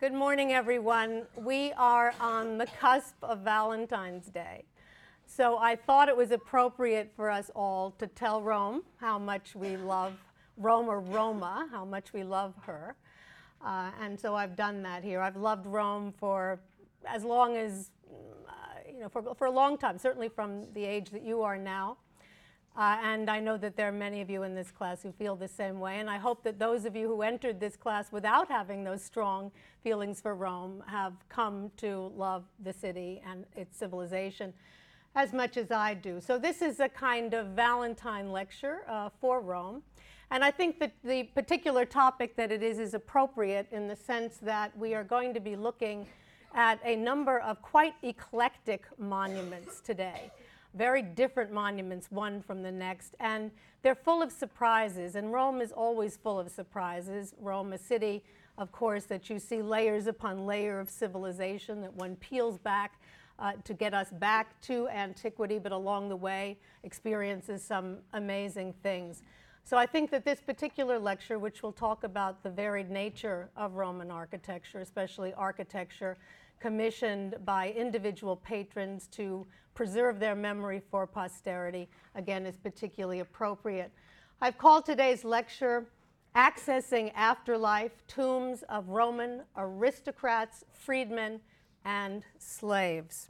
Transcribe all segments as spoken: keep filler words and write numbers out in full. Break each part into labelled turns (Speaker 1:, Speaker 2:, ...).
Speaker 1: Good morning, everyone. We are on the cusp of Valentine's Day. So I thought it was appropriate for us all to tell Rome how much we love Rome, or Roma, how much we love her. Uh, and so I've done that here. I've loved Rome for as long as, uh, you know, for, for a long time, certainly from the age that you are now. Uh, and I know that there are many of you in this class who feel the same way, and I hope that those of you who entered this class without having those strong feelings for Rome have come to love the city and its civilization as much as I do. So this is a kind of Valentine lecture uh, for Rome, and I think that the particular topic that it is is appropriate in the sense that we are going to be looking at a number of quite eclectic monuments today. Very different monuments, one from the next, and they're full of surprises, and Rome is always full of surprises. Rome, a city, of course, that you see layers upon layer of civilization that one peels back uh, to get us back to antiquity, but along the way experiences some amazing things. So I think that this particular lecture, which will talk about the varied nature of Roman architecture, especially architecture commissioned by individual patrons to preserve their memory for posterity, again, is particularly appropriate. I've called today's lecture Accessing Afterlife, Tombs of Roman Aristocrats, Freedmen, and Slaves.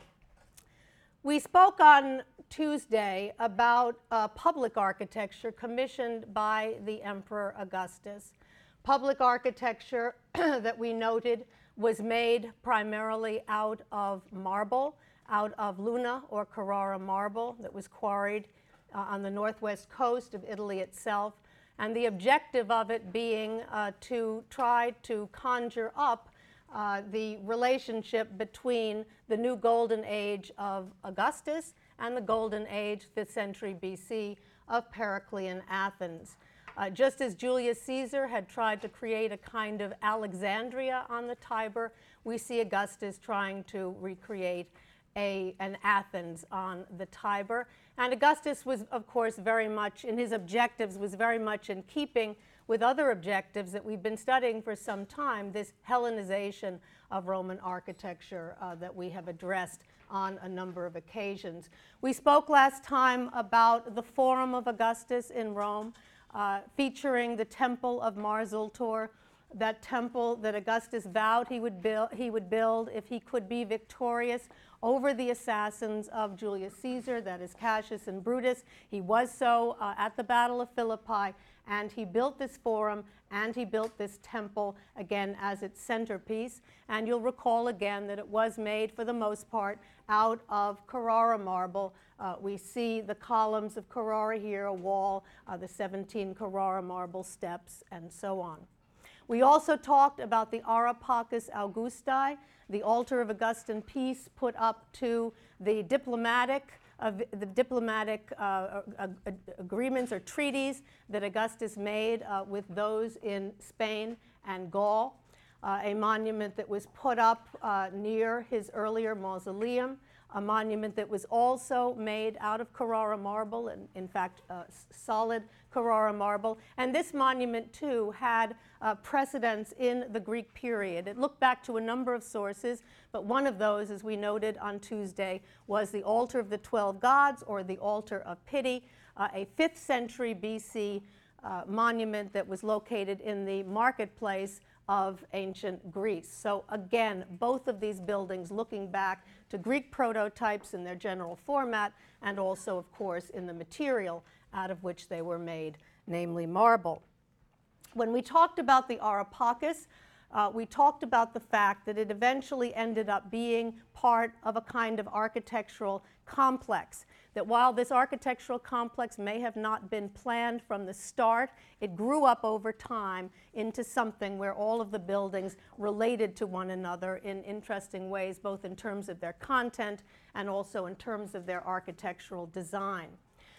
Speaker 1: We spoke on Tuesday about uh, public architecture commissioned by the Emperor Augustus. Public architecture that we noted was made primarily out of marble, out of Luna or Carrara marble that was quarried uh, on the northwest coast of Italy itself, and the objective of it being uh, to try to conjure up uh, the relationship between the new golden age of Augustus and the golden age, fifth century B C, of Periclean Athens. Uh, just as Julius Caesar had tried to create a kind of Alexandria on the Tiber, we see Augustus trying to recreate a, an Athens on the Tiber. And Augustus was, of course, very much, in his objectives, was very much in keeping with other objectives that we've been studying for some time, this Hellenization of Roman architecture uh, that we have addressed on a number of occasions. We spoke last time about the Forum of Augustus in Rome, Uh, featuring the Temple of Mars Ultor, that temple that Augustus vowed he would build, he would build if he could be victorious over the assassins of Julius Caesar, that is Cassius and Brutus. He was so uh, at the Battle of Philippi, and he built this forum, and he built this temple, again, as its centerpiece. And you'll recall again that it was made, for the most part, out of Carrara marble. Uh, we see the columns of Carrara here, a wall, uh, the seventeen Carrara marble steps, and so on. We also talked about the Areopagus Augusti, the altar of Augustan peace put up to the diplomatic, uh, the diplomatic uh, uh, agreements or treaties that Augustus made uh, with those in Spain and Gaul, uh, a monument that was put up uh, near his earlier mausoleum, a monument that was also made out of Carrara marble, and in fact, uh, solid Carrara marble. And this monument, too, had uh, precedence in the Greek period. It looked back to a number of sources, but one of those, as we noted on Tuesday, was the Altar of the Twelve Gods, or the Altar of Pity, uh, a fifth century B C uh, monument that was located in the marketplace of ancient Greece. So again, both of these buildings looking back to Greek prototypes in their general format, and also, of course, in the material out of which they were made, namely marble. When we talked about the Areopagus, uh, we talked about the fact that it eventually ended up being part of a kind of architectural complex, that while this architectural complex may have not been planned from the start, it grew up over time into something where all of the buildings related to one another in interesting ways, both in terms of their content and also in terms of their architectural design.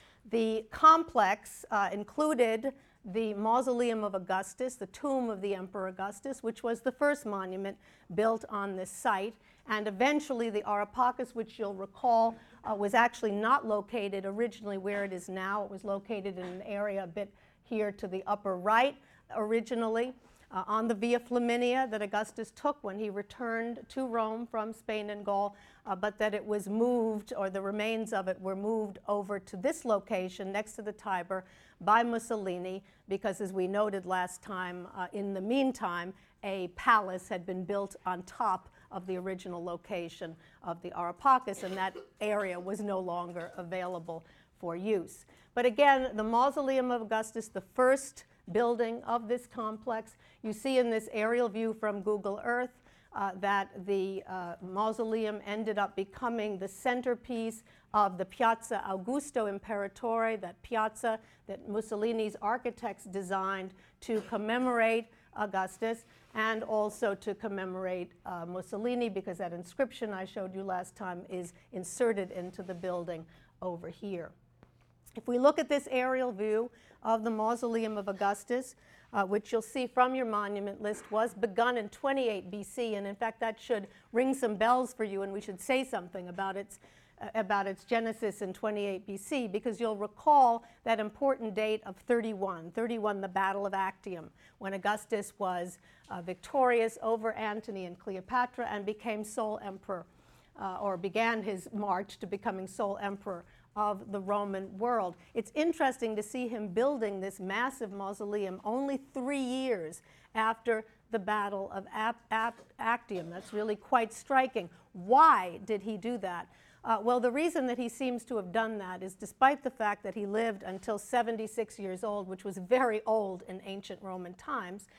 Speaker 1: The complex uh, included the Mausoleum of Augustus, the tomb of the Emperor Augustus, which was the first monument built on this site, and eventually the Areopagus, which you'll recall uh, was actually not located originally where it is now. It was located in an area a bit here to the upper right originally. uh, on the Via Flaminia that Augustus took when he returned to Rome from Spain and Gaul, uh, but that it was moved, or the remains of it were moved over to this location next to the Tiber by Mussolini, because as we noted last time, uh, in the meantime, a palace had been built on top of the original location of the Areopagus, and that area was no longer available for use. But again, the Mausoleum of Augustus, the first building of this complex, you see in this aerial view from Google Earth uh, that the uh, mausoleum ended up becoming the centerpiece of the Piazza Augusto Imperatore, that piazza that Mussolini's architects designed to commemorate Augustus and also to commemorate uh, Mussolini, because that inscription I showed you last time is inserted into the building over here. If we look at this aerial view of the Mausoleum of Augustus, uh, which you'll see from your monument list, was begun in twenty-eight B C, and in fact that should ring some bells for you, and we should say something about its uh, about its genesis in twenty-eight B C, because you'll recall that important date of thirty-one, thirty-one, the Battle of Actium, when Augustus was uh, victorious over Antony and Cleopatra and became sole emperor, uh, or began his march to becoming sole emperor of the Roman world. It's interesting to see him building this massive mausoleum only three years after the Battle of Ap Ap Actium. That's really quite striking. Why did he do that? Uh, well, the reason that he seems to have done that is, despite the fact that he lived until seventy-six years old, which was very old in ancient Roman times,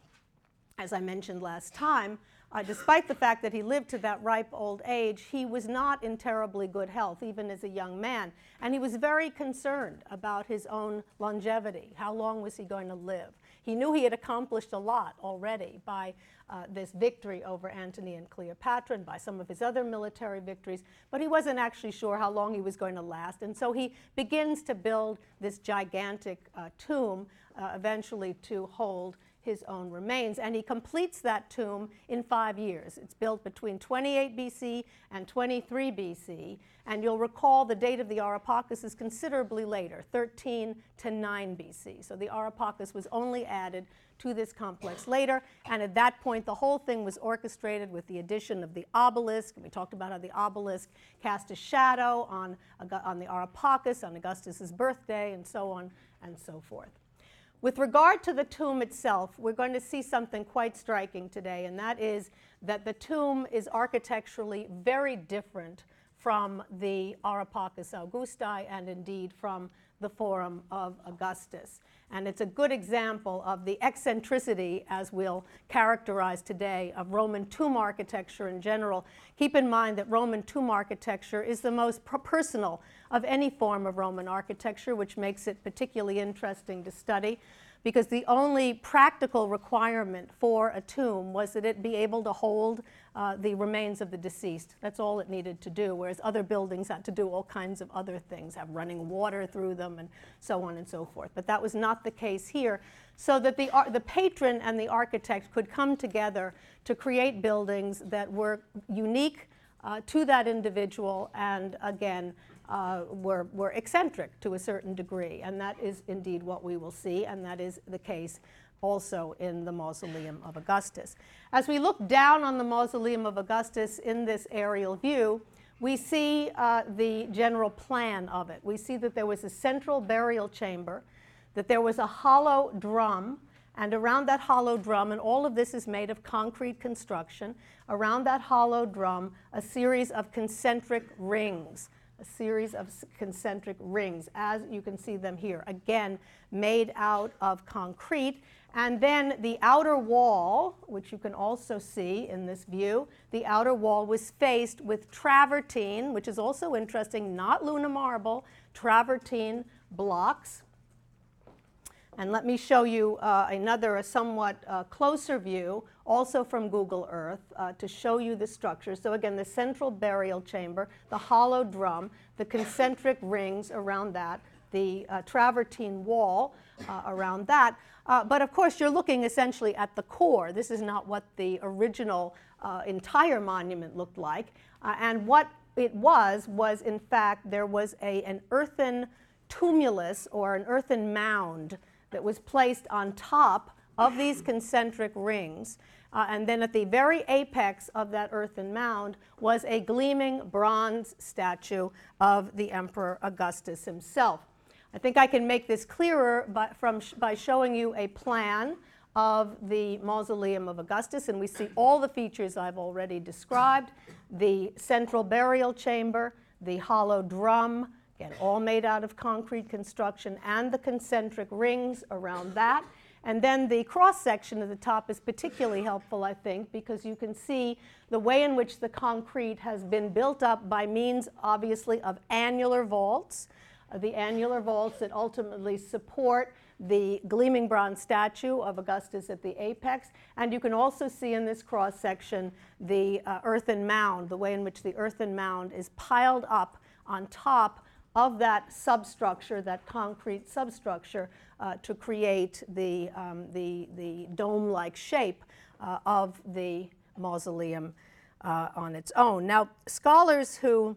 Speaker 1: as I mentioned last time, uh, despite the fact that he lived to that ripe old age, he was not in terribly good health, even as a young man. And he was very concerned about his own longevity. How long was he going to live? He knew he had accomplished a lot already by uh, this victory over Antony and Cleopatra and by some of his other military victories, but he wasn't actually sure how long he was going to last. And so he begins to build this gigantic uh, tomb, uh, eventually to hold his own remains, and he completes that tomb in five years. It's built between twenty-eight B C and twenty-three B C, and you'll recall the date of the Areopagus is considerably later, thirteen to nine B C. So the Areopagus was only added to this complex later, and at that point the whole thing was orchestrated with the addition of the obelisk. We talked about how the obelisk cast a shadow on, on the Areopagus, on Augustus's birthday, and so on and so forth. With regard to the tomb itself, we're going to see something quite striking today, and that is that the tomb is architecturally very different from the Areopagus Augusti and indeed from the Forum of Augustus. And it's a good example of the eccentricity, as we'll characterize today, of Roman tomb architecture in general. Keep in mind that Roman tomb architecture is the most personal of any form of Roman architecture, which makes it particularly interesting to study, because the only practical requirement for a tomb was that it be able to hold uh, the remains of the deceased. That's all it needed to do, whereas other buildings had to do all kinds of other things, have running water through them and so on and so forth. But that was not the case here, so that the, the patron and the architect could come together to create buildings that were unique uh, to that individual and, again, Uh, were, were eccentric to a certain degree, and that is indeed what we will see, and that is the case also in the Mausoleum of Augustus. As we look down on the Mausoleum of Augustus in this aerial view, we see uh, the general plan of it. We see that there was a central burial chamber, that there was a hollow drum, and around that hollow drum, and all of this is made of concrete construction, around that hollow drum, a series of concentric rings. A series of concentric rings, as you can see them here, again made out of concrete. And then the outer wall, which you can also see in this view, the outer wall was faced with travertine, which is also interesting, not Luna marble, travertine blocks. And let me show you uh, another, a somewhat uh, closer view, also from Google Earth, uh, to show you the structure. So again, the central burial chamber, the hollow drum, the concentric rings around that, the uh, travertine wall uh, around that. Uh, but of course, you're looking essentially at the core. This is not what the original uh, entire monument looked like. Uh, and what it was, was in fact, there was a, an earthen tumulus or an earthen mound that was placed on top of these concentric rings. Uh, and then at the very apex of that earthen mound was a gleaming bronze statue of the Emperor Augustus himself. I think I can make this clearer by, from sh by showing you a plan of the Mausoleum of Augustus, and we see all the features I've already described: the central burial chamber, the hollow drum, again, all made out of concrete construction, and the concentric rings around that. And then the cross-section at the top is particularly helpful, I think, because you can see the way in which the concrete has been built up by means, obviously, of annular vaults, uh, the annular vaults that ultimately support the gleaming bronze statue of Augustus at the apex. And you can also see in this cross-section the uh, earthen mound, the way in which the earthen mound is piled up on top of that substructure, that concrete substructure, uh, to create the, um, the, the dome-like shape uh, of the mausoleum uh, on its own. Now, scholars who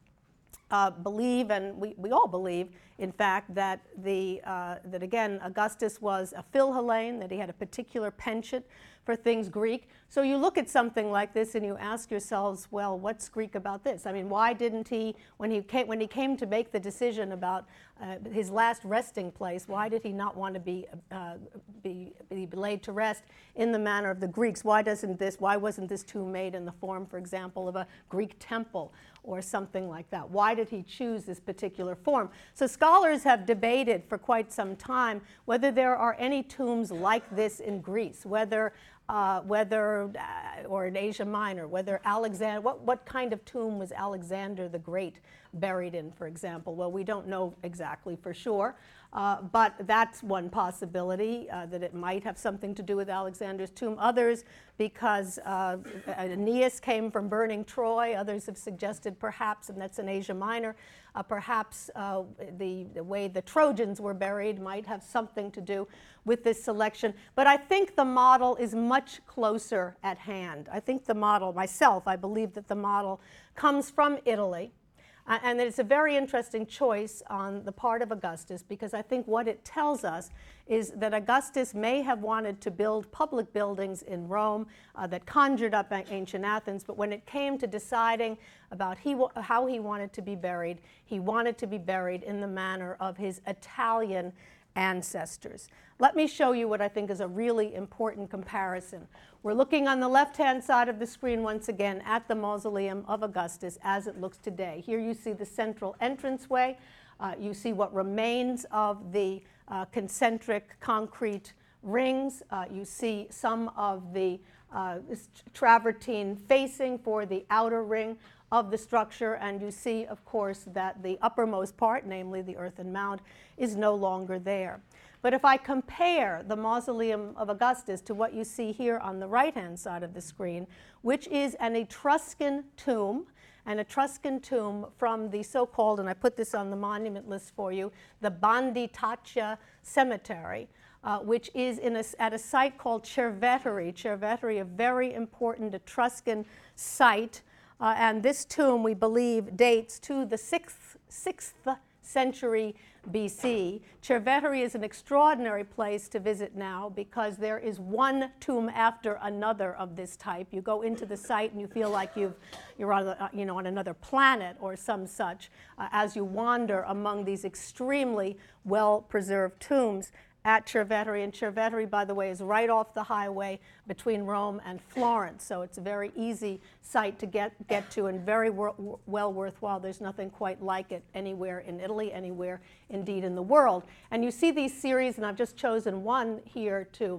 Speaker 1: uh, believe, and we, we all believe, in fact, that, the, uh, that again, Augustus was a Philhellene, that he had a particular penchant for things Greek. So you look at something like this and you ask yourselves, well, what's Greek about this? I mean, why didn't he, when he came, when he came to make the decision about uh, his last resting place, why did he not want to be, uh, be, be laid to rest in the manner of the Greeks? Why doesn't this, why wasn't this tomb made in the form, for example, of a Greek temple or something like that? Why did he choose this particular form? So scholars have debated for quite some time whether there are any tombs like this in Greece, whether Uh, whether, uh, or in Asia Minor, whether Alexander, what, what kind of tomb was Alexander the Great buried in, for example? Well, we don't know exactly for sure, uh, but that's one possibility, uh, that it might have something to do with Alexander's tomb. Others, because uh, Aeneas came from burning Troy, others have suggested perhaps, and that's in Asia Minor, uh, perhaps uh, the, the way the Trojans were buried might have something to do with this selection. But I think the model is much closer at hand. I think the model, myself, I believe that the model comes from Italy, uh, and that it's a very interesting choice on the part of Augustus, because I think what it tells us is that Augustus may have wanted to build public buildings in Rome uh, that conjured up ancient Athens, but when it came to deciding about he, how he wanted to be buried, he wanted to be buried in the manner of his Italian ancestors. Let me show you what I think is a really important comparison. We're looking on the left-hand side of the screen once again at the Mausoleum of Augustus as it looks today. Here you see the central entranceway. Uh, you see what remains of the uh, concentric concrete rings. Uh, you see some of the uh, travertine facing for the outer ring of the structure, and you see, of course, that the uppermost part, namely the earthen mound, is no longer there. But if I compare the Mausoleum of Augustus to what you see here on the right-hand side of the screen, which is an Etruscan tomb, an Etruscan tomb from the so-called, and I put this on the monument list for you, the Banditaccia Cemetery, uh, which is in a, at a site called Cerveteri. Cerveteri, a very important Etruscan site. Uh, and this tomb, we believe, dates to the sixth, sixth century B C. Cerveteri is an extraordinary place to visit now because there is one tomb after another of this type. You go into the site and you feel like you've, you're on, uh, you know, on another planet or some such uh, as you wander among these extremely well-preserved tombs at Cerveteri. And Cerveteri, by the way, is right off the highway between Rome and Florence. So it's a very easy site to get, get to and very wor well worthwhile. There's nothing quite like it anywhere in Italy, anywhere indeed in the world. And you see these series, and I've just chosen one here to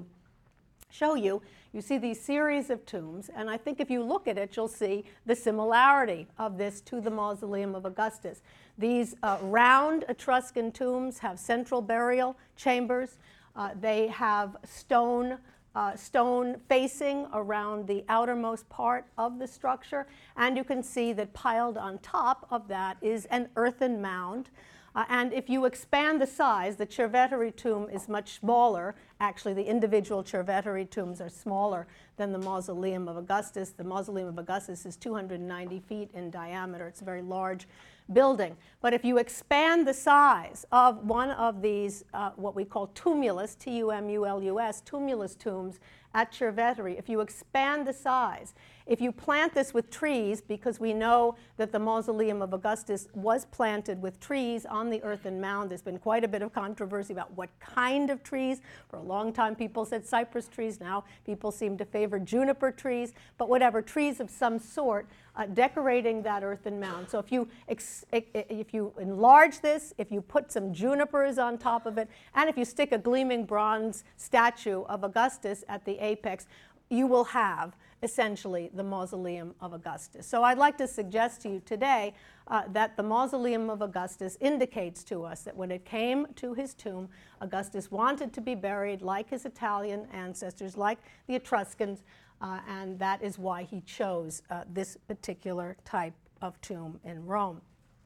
Speaker 1: show you. You see these series of tombs, and I think if you look at it, you'll see the similarity of this to the Mausoleum of Augustus. These uh, round Etruscan tombs have central burial chambers. Uh, they have stone, uh, stone facing around the outermost part of the structure, and you can see that piled on top of that is an earthen mound. Uh, and if you expand the size, the Cerveteri tomb is much smaller Actually, the individual Cerveteri tombs are smaller than the Mausoleum of Augustus. The Mausoleum of Augustus is two hundred ninety feet in diameter. It's a very large building. But if you expand the size of one of these, uh, what we call tumulus, T U M U L U S, tumulus tombs at Cerveteri, if you expand the size, if you plant this with trees, because we know that the Mausoleum of Augustus was planted with trees on the earthen mound. There's been quite a bit of controversy about what kind of trees. For a long time, people said cypress trees. Now people seem to favor juniper trees. But whatever, trees of some sort uh, decorating that earthen mound. So if you, ex if you enlarge this, if you put some junipers on top of it, and if you stick a gleaming bronze statue of Augustus at the apex, you will have essentially the Mausoleum of Augustus. So I'd like to suggest to you today uh, that the Mausoleum of Augustus indicates to us that when it came to his tomb, Augustus wanted to be buried like his Italian ancestors, like the Etruscans, uh, and that is why he chose uh, this particular type of tomb in Rome.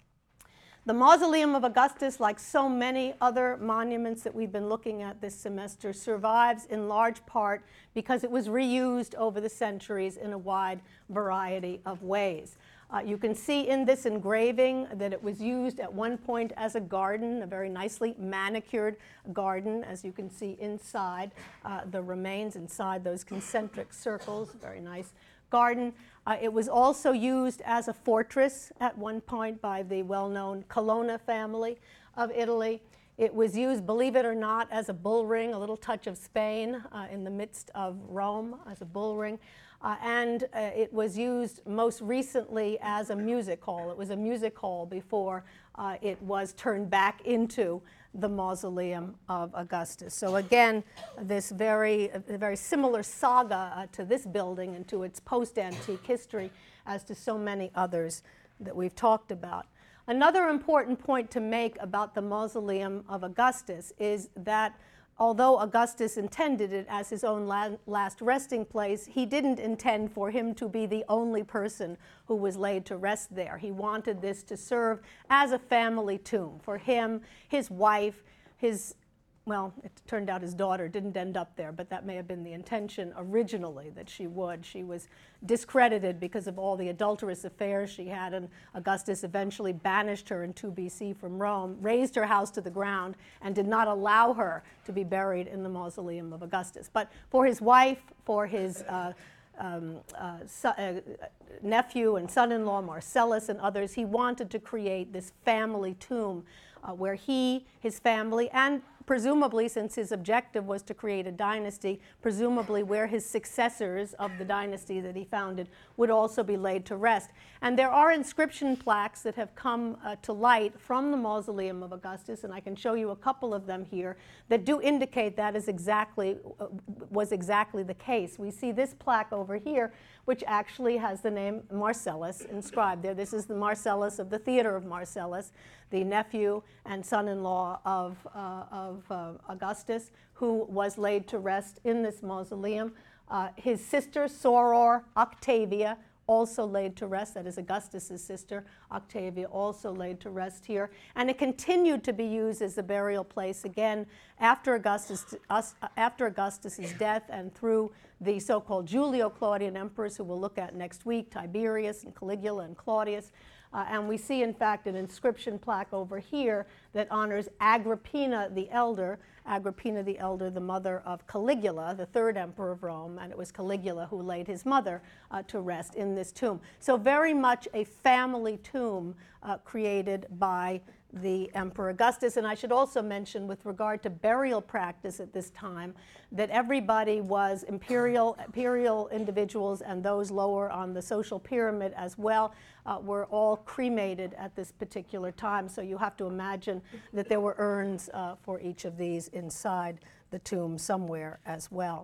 Speaker 1: The Mausoleum of Augustus, like so many other monuments that we've been looking at this semester, survives in large part because it was reused over the centuries in a wide variety of ways. Uh, you can see in this engraving that it was used at one point as a garden, a very nicely manicured garden, as you can see inside uh, the remains, inside those concentric circles, very nice garden. Uh, it was also used as a fortress at one point by the well-known Colonna family of Italy. It was used, believe it or not, as a bull ring, a little touch of Spain uh, in the midst of Rome as a bull ring. Uh, and uh, it was used most recently as a music hall. It was a music hall before uh, it was turned back into the Mausoleum of Augustus. So again, this very, uh, very similar saga uh, to this building and to its post-antique history as to so many others that we've talked about. Another important point to make about the Mausoleum of Augustus is that although Augustus intended it as his own la last resting place, he didn't intend for him to be the only person who was laid to rest there. He wanted this to serve as a family tomb for him, his wife, his, well, it turned out his daughter didn't end up there, but that may have been the intention originally that she would. She was discredited because of all the adulterous affairs she had, and Augustus eventually banished her in two B C from Rome, razed her house to the ground, and did not allow her to be buried in the Mausoleum of Augustus. But for his wife, for his uh, um, uh, so, uh, nephew and son-in-law Marcellus and others, he wanted to create this family tomb uh, where he, his family, and presumably, since his objective was to create a dynasty, presumably where his successors of the dynasty that he founded would also be laid to rest. And there are inscription plaques that have come uh, to light from the Mausoleum of Augustus, and I can show you a couple of them here that do indicate that is exactly, uh, was exactly the case. We see this plaque over here, which actually has the name Marcellus inscribed there. This is the Marcellus of the Theater of Marcellus, the nephew and son-in-law of, uh, of uh, Augustus, who was laid to rest in this mausoleum. Uh, his sister, Soror Octavia, also laid to rest. That is Augustus's sister, Octavia, also laid to rest here. And it continued to be used as a burial place again after Augustus, us, after Augustus's death and through the so-called Julio-Claudian emperors, who we'll look at next week, Tiberius and Caligula and Claudius. Uh, and we see, in fact, an inscription plaque over here that honors Agrippina the Elder, Agrippina the Elder, the mother of Caligula, the third emperor of Rome, and it was Caligula who laid his mother uh, to rest in this tomb. So very much a family tomb uh, created by the Emperor Augustus. And I should also mention, with regard to burial practice at this time, that everybody was imperial, imperial individuals, and those lower on the social pyramid as well uh, were all cremated at this particular time. So you have to imagine that there were urns uh, for each of these inside the tomb somewhere as well.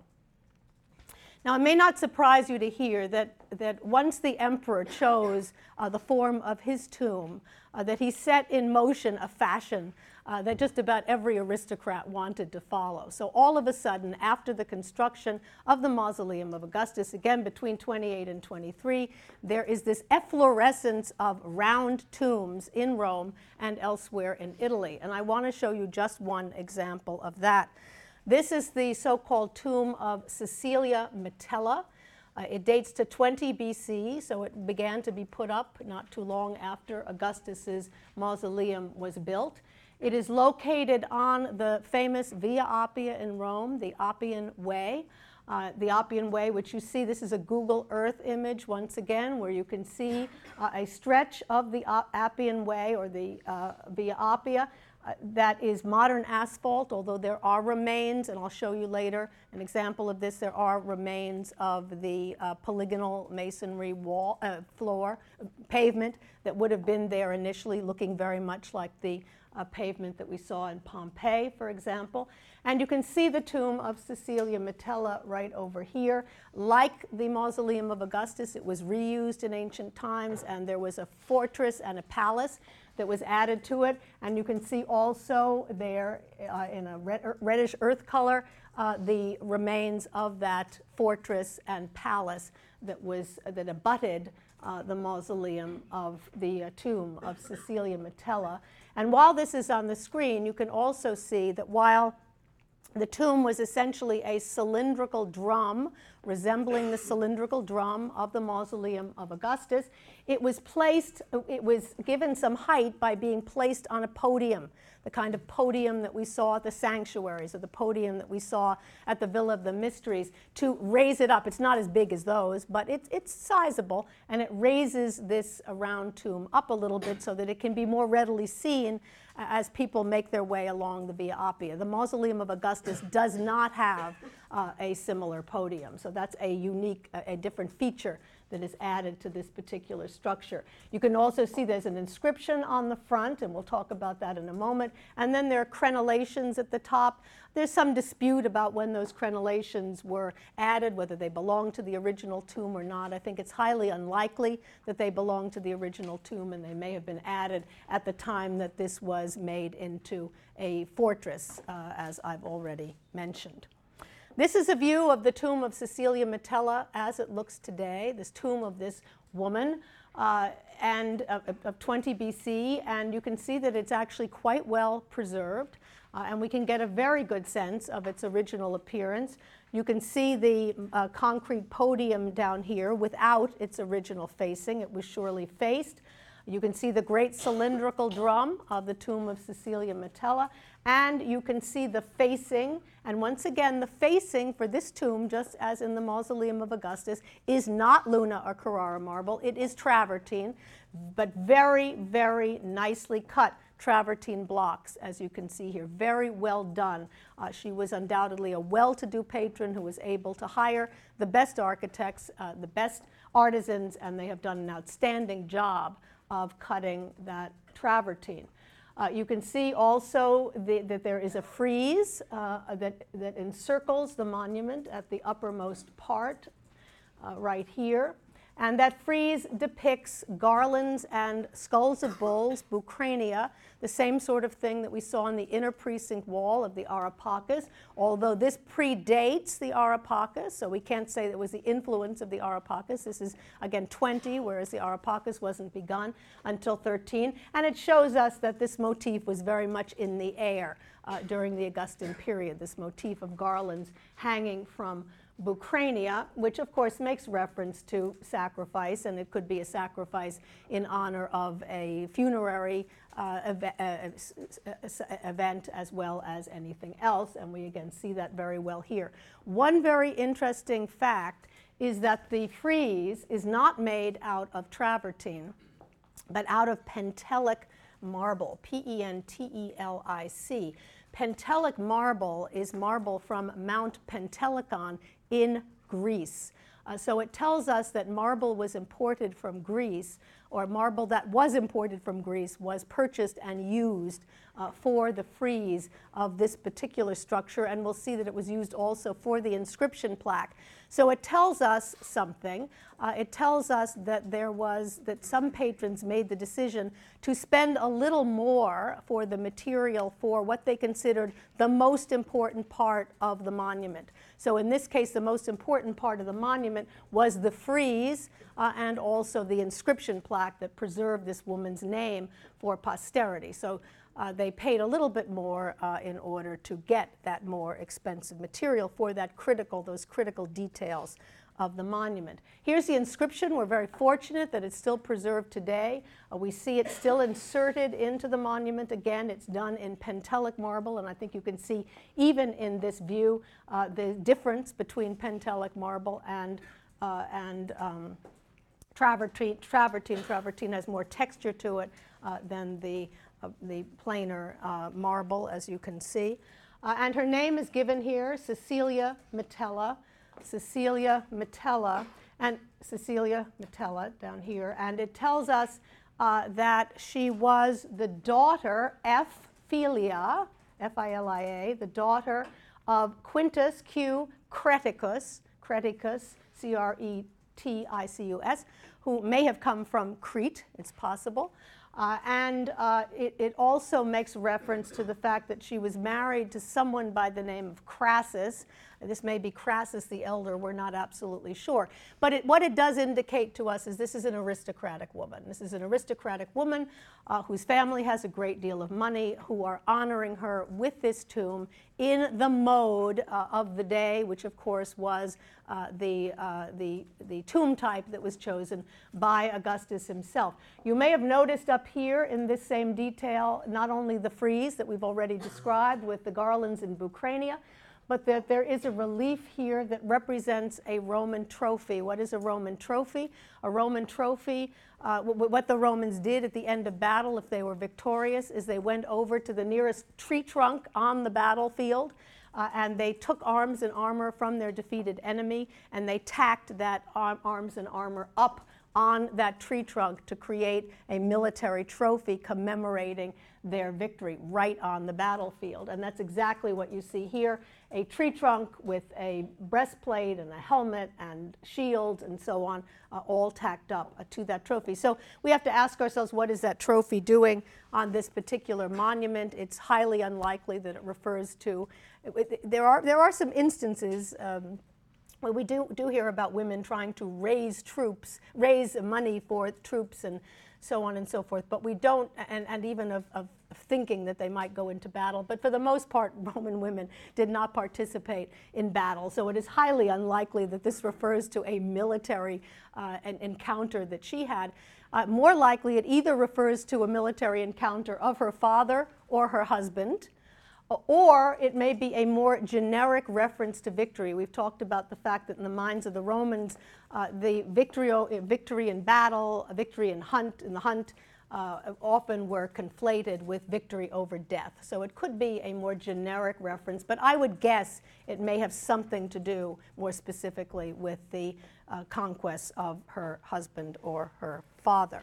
Speaker 1: Now, it may not surprise you to hear that, that once the emperor chose uh, the form of his tomb, uh, that he set in motion a fashion uh, that just about every aristocrat wanted to follow. So all of a sudden, after the construction of the Mausoleum of Augustus, again between twenty-eight and twenty-three, there is this efflorescence of round tombs in Rome and elsewhere in Italy. And I want to show you just one example of that. This is the so-called tomb of Cecilia Metella. Uh, it dates to twenty B C, so it began to be put up not too long after Augustus's mausoleum was built. It is located on the famous Via Appia in Rome, the Appian Way. Uh, the Appian Way, which you see, this is a Google Earth image once again, where you can see uh, a stretch of the Appian Way, or the uh, Via Appia, uh, that is modern asphalt, although there are remains, and I'll show you later an example of this. There are remains of the uh, polygonal masonry wall, uh, floor, pavement that would have been there initially, looking very much like the uh, pavement that we saw in Pompeii, for example. And you can see the tomb of Cecilia Metella right over here. Like the mausoleum of Augustus, it was reused in ancient times, and there was a fortress and a palace that was added to it. And you can see also there uh, in a red, reddish earth color uh, the remains of that fortress and palace that was that abutted uh, the mausoleum of the uh, tomb of Cecilia Metella. And while this is on the screen, you can also see that while the tomb was essentially a cylindrical drum resembling the cylindrical drum of the mausoleum of Augustus, it was placed, it was given some height by being placed on a podium, the kind of podium that we saw at the sanctuaries, or the podium that we saw at the Villa of the Mysteries, to raise it up. It's not as big as those, but it's, it's sizable, and it raises this round tomb up a little bit so that it can be more readily seen as people make their way along the Via Appia. The mausoleum of Augustus does not have uh, a similar podium, so that's a unique, a, a different feature that is added to this particular structure. You can also see there's an inscription on the front, and we'll talk about that in a moment, and then there are crenellations at the top. There's some dispute about when those crenellations were added, whether they belong to the original tomb or not. I think it's highly unlikely that they belong to the original tomb, and they may have been added at the time that this was made into a fortress, uh, as I've already mentioned. This is a view of the tomb of Cecilia Metella as it looks today, this tomb of this woman, uh, and uh, of twenty B C, and you can see that it's actually quite well preserved, uh, and we can get a very good sense of its original appearance. You can see the uh, concrete podium down here without its original facing. It was surely faced. You can see the great cylindrical drum of the tomb of Cecilia Metella, and you can see the facing. And once again, the facing for this tomb, just as in the mausoleum of Augustus, is not Luna or Carrara marble. It is travertine, but very, very nicely cut travertine blocks, as you can see here. Very well done. Uh, she was undoubtedly a well-to-do patron who was able to hire the best architects, uh, the best artisans, and they have done an outstanding job of cutting that travertine. Uh, you can see also the, that there is a frieze uh, that, that encircles the monument at the uppermost part, uh, right here. And that frieze depicts garlands and skulls of bulls, bucrania, the same sort of thing that we saw in the inner precinct wall of the Ara Pacis, although this predates the Ara Pacis, so we can't say that it was the influence of the Ara Pacis. This is, again, twenty, whereas the Ara Pacis wasn't begun until thirteen. And it shows us that this motif was very much in the air uh, during the Augustan period, this motif of garlands hanging from bucrania, which of course makes reference to sacrifice, and it could be a sacrifice in honor of a funerary uh, ev uh, event as well as anything else, and we again see that very well here. One very interesting fact is that the frieze is not made out of travertine, but out of Pentelic marble, P E N T E L I C. Pentelic marble is marble from Mount Pentelicon in Greece. Uh, so it tells us that marble was imported from Greece, or marble that was imported from Greece was purchased and used uh, for the frieze of this particular structure, and we'll see that it was used also for the inscription plaque. So it tells us something. Uh, it tells us that there was, that some patrons made the decision to spend a little more for the material for what they considered the most important part of the monument. So in this case, the most important part of the monument was the frieze uh, and also the inscription plaque that preserved this woman's name for posterity. So uh, they paid a little bit more uh, in order to get that more expensive material for that critical, those critical details of the monument. Here's the inscription. We're very fortunate that it's still preserved today. Uh, we see it still inserted into the monument. Again, it's done in Pentelic marble, and I think you can see even in this view uh, the difference between Pentelic marble and, uh, and um, travertine. Travertine. Travertine has more texture to it uh, than the, uh, the plainer uh, marble, as you can see. Uh, and her name is given here, Cecilia Metella. Cecilia Metella, and Cecilia Metella down here, and it tells us uh, that she was the daughter, F. Filia, F I L I A, the daughter of Quintus Q. Creticus, Creticus, C R E T I C U S, who may have come from Crete, it's possible. Uh, and uh, it, it also makes reference to the fact that she was married to someone by the name of Crassus. This may be Crassus the Elder, we're not absolutely sure. But it, what it does indicate to us is this is an aristocratic woman. This is an aristocratic woman uh, whose family has a great deal of money, who are honoring her with this tomb in the mode uh, of the day, which of course was uh, the, uh, the, the tomb type that was chosen by Augustus himself. You may have noticed up here in this same detail not only the frieze that we've already described with the garlands in Bucrania, but that there is a relief here that represents a Roman trophy. What is a Roman trophy? A Roman trophy, uh, what the Romans did at the end of battle if they were victorious is they went over to the nearest tree trunk on the battlefield uh, and they took arms and armor from their defeated enemy and they tacked that arm, arms and armor up on that tree trunk to create a military trophy commemorating their victory right on the battlefield. And that's exactly what you see here, a tree trunk with a breastplate and a helmet and shield and so on, uh, all tacked up uh, to that trophy. So we have to ask ourselves, what is that trophy doing on this particular monument? It's highly unlikely that it refers to, it, there are, there are some instances um, Well, we do, do hear about women trying to raise troops, raise money for troops and so on and so forth, but we don't, and, and even of, of thinking that they might go into battle. But for the most part, Roman women did not participate in battle. So it is highly unlikely that this refers to a military uh, an encounter that she had. Uh, more likely, it either refers to a military encounter of her father or her husband, or it may be a more generic reference to victory. We've talked about the fact that in the minds of the Romans, uh, the victory, victory in battle, victory in hunt, in the hunt, uh, often were conflated with victory over death. So it could be a more generic reference, but I would guess it may have something to do more specifically with the uh, conquests of her husband or her father.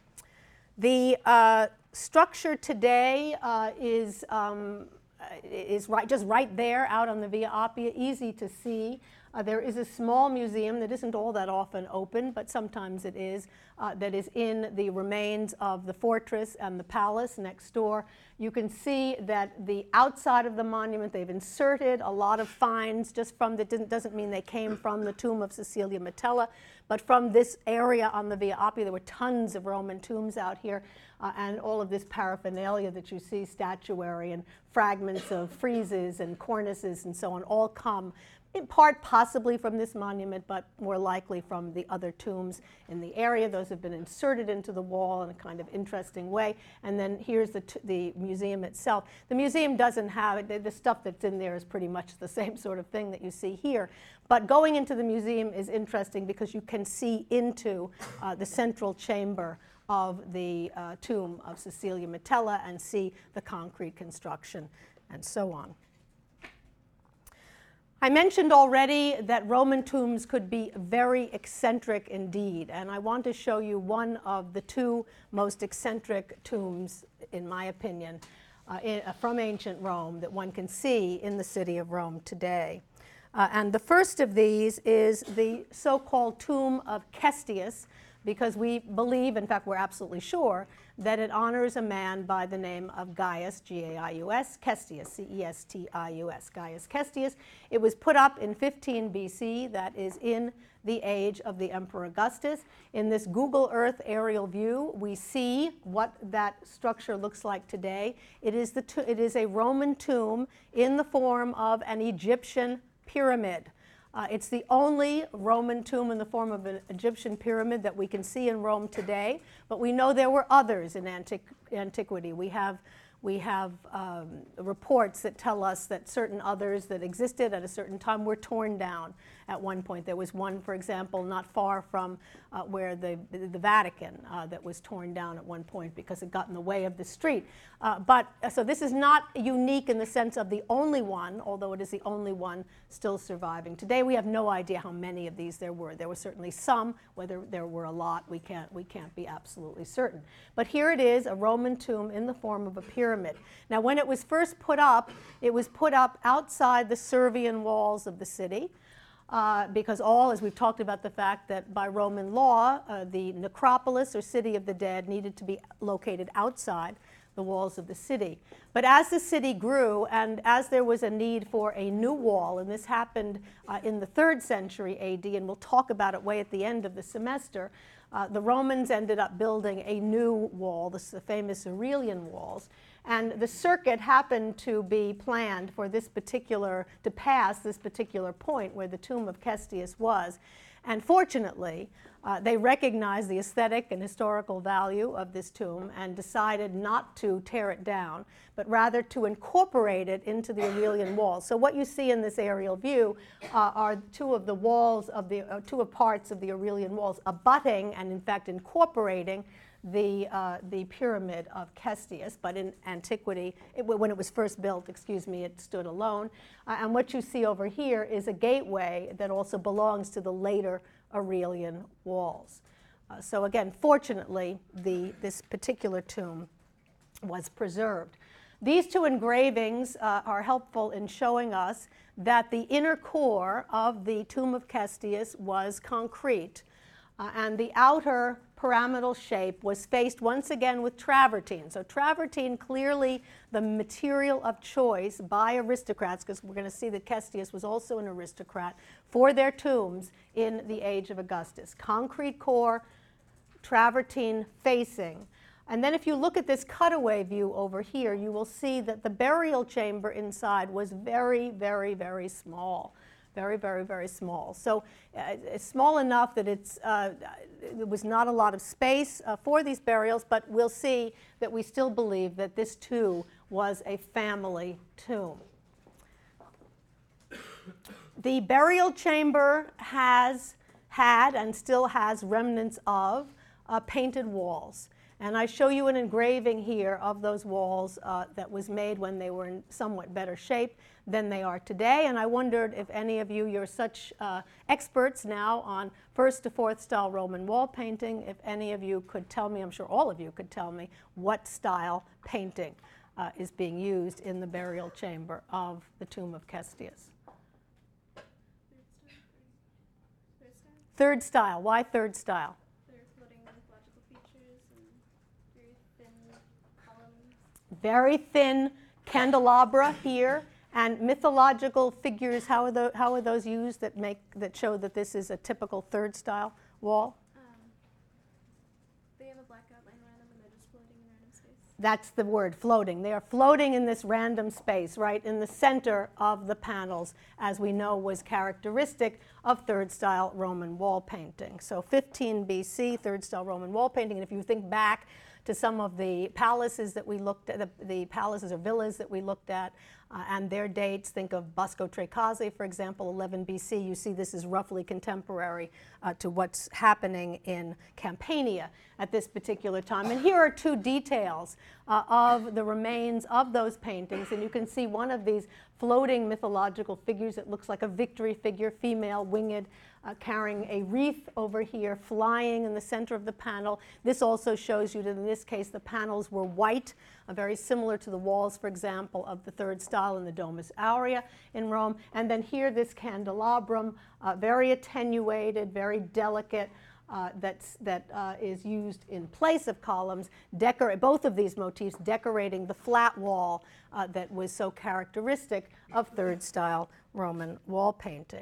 Speaker 1: The uh, structure today uh, is um, is right, just right there out on the Via Appia, easy to see. Uh, there is a small museum that isn't all that often open, but sometimes it is, uh, that is in the remains of the fortress and the palace next door. You can see that the outside of the monument, they've inserted a lot of finds just from, that doesn't mean they came from the tomb of Cecilia Metella, but from this area on the Via Appia. There were tons of Roman tombs out here. Uh, and all of this paraphernalia that you see, statuary and fragments of friezes and cornices and so on, all come in part possibly from this monument, but more likely from the other tombs in the area. Those have been inserted into the wall in a kind of interesting way. And then here's the, t the museum itself. The museum doesn't have it. The, the stuff that's in there is pretty much the same sort of thing that you see here. But going into the museum is interesting because you can see into uh, the central chamber of the uh, tomb of Cecilia Metella and see the concrete construction and so on. I mentioned already that Roman tombs could be very eccentric indeed, and I want to show you one of the two most eccentric tombs, in my opinion, uh, in, uh, from ancient Rome that one can see in the city of Rome today. Uh, and the first of these is the so-called tomb of Cestius, because we believe, in fact we're absolutely sure, that it honors a man by the name of Gaius, G A I U S, Cestius, C E S T I U S, Gaius Cestius. It was put up in fifteen B C, that is in the age of the Emperor Augustus. In this Google Earth aerial view, we see what that structure looks like today. It is, the it is a Roman tomb in the form of an Egyptian pyramid. Uh, it's the only Roman tomb in the form of an Egyptian pyramid that we can see in Rome today, but we know there were others in antiqu antiquity. We have, we have um, reports that tell us that certain others that existed at a certain time were torn down at one point. There was one, for example, not far from uh, where the, the Vatican uh, that was torn down at one point because it got in the way of the street. Uh, but so this is not unique in the sense of the only one, although it is the only one still surviving. Today we have no idea how many of these there were. There were certainly some. Whether there were a lot, we can't, we can't be absolutely certain. But here it is, a Roman tomb in the form of a pyramid. Now when it was first put up, it was put up outside the Servian walls of the city. Uh, because all, as we've talked about the fact that by Roman law, uh, the necropolis or city of the dead needed to be located outside the walls of the city. But as the city grew and as there was a need for a new wall, and this happened uh, in the third century A D, and we'll talk about it way at the end of the semester, uh, the Romans ended up building a new wall, the, the famous Aurelian walls. And the circuit happened to be planned for this particular, to pass this particular point where the tomb of Cestius was. And fortunately, uh, they recognized the aesthetic and historical value of this tomb and decided not to tear it down, but rather to incorporate it into the Aurelian walls. So what you see in this aerial view uh, are two of the walls of the, uh, two of parts of the Aurelian walls abutting and in fact incorporating the, uh, the pyramid of Cestius, but in antiquity, it, when it was first built, excuse me, it stood alone. Uh, and what you see over here is a gateway that also belongs to the later Aurelian walls. Uh, so again, fortunately, the, this particular tomb was preserved. These two engravings uh, are helpful in showing us that the inner core of the tomb of Cestius was concrete, uh, and the outer pyramidal shape was faced once again with travertine. So travertine, clearly the material of choice by aristocrats, because we're going to see that Cestius was also an aristocrat, for their tombs in the age of Augustus. Concrete core, travertine facing. And then if you look at this cutaway view over here, you will see that the burial chamber inside was very, very, very small. Very, very, very small. So uh, it's small enough that it's, uh, there was not a lot of space uh, for these burials, but we'll see that we still believe that this too was a family tomb. The burial chamber has had and still has remnants of uh, painted walls. And I show you an engraving here of those walls uh, that was made when they were in somewhat better shape than they are today. And I wondered if any of you, you're such uh, experts now on first to fourth style Roman wall painting, if any of you could tell me, I'm sure all of you could tell me, what style painting uh, is being used in the burial chamber of the tomb of Cestius. Third style. Why third style? Very thin candelabra here, and mythological figures. How are, the, how are those used that make that show that this is a typical third style wall?
Speaker 2: Um, they have a black outline around them, and they're just floating in random space.
Speaker 1: That's the word, floating. They are floating in this random space, right in the center of the panels, as we know was characteristic of third style Roman wall painting. So fifteen B C, third style Roman wall painting, and if you think back to some of the palaces that we looked at, the, the palaces or villas that we looked at, uh, and their dates. Think of Bosco Trecase, for example, eleven B C. You see this is roughly contemporary uh, to what's happening in Campania at this particular time. And here are two details uh, of the remains of those paintings. And you can see one of these floating mythological figures. It looks like a victory figure, female, winged, uh, carrying a wreath over here, flying in the center of the panel. This also shows you that in this case the panels were white, uh, very similar to the walls, for example, of the third style in the Domus Aurea in Rome. And then here this candelabrum, uh, very attenuated, very delicate, Uh, that's, that uh, is used in place of columns, decor both of these motifs decorating the flat wall uh, that was so characteristic of third style Roman wall painting.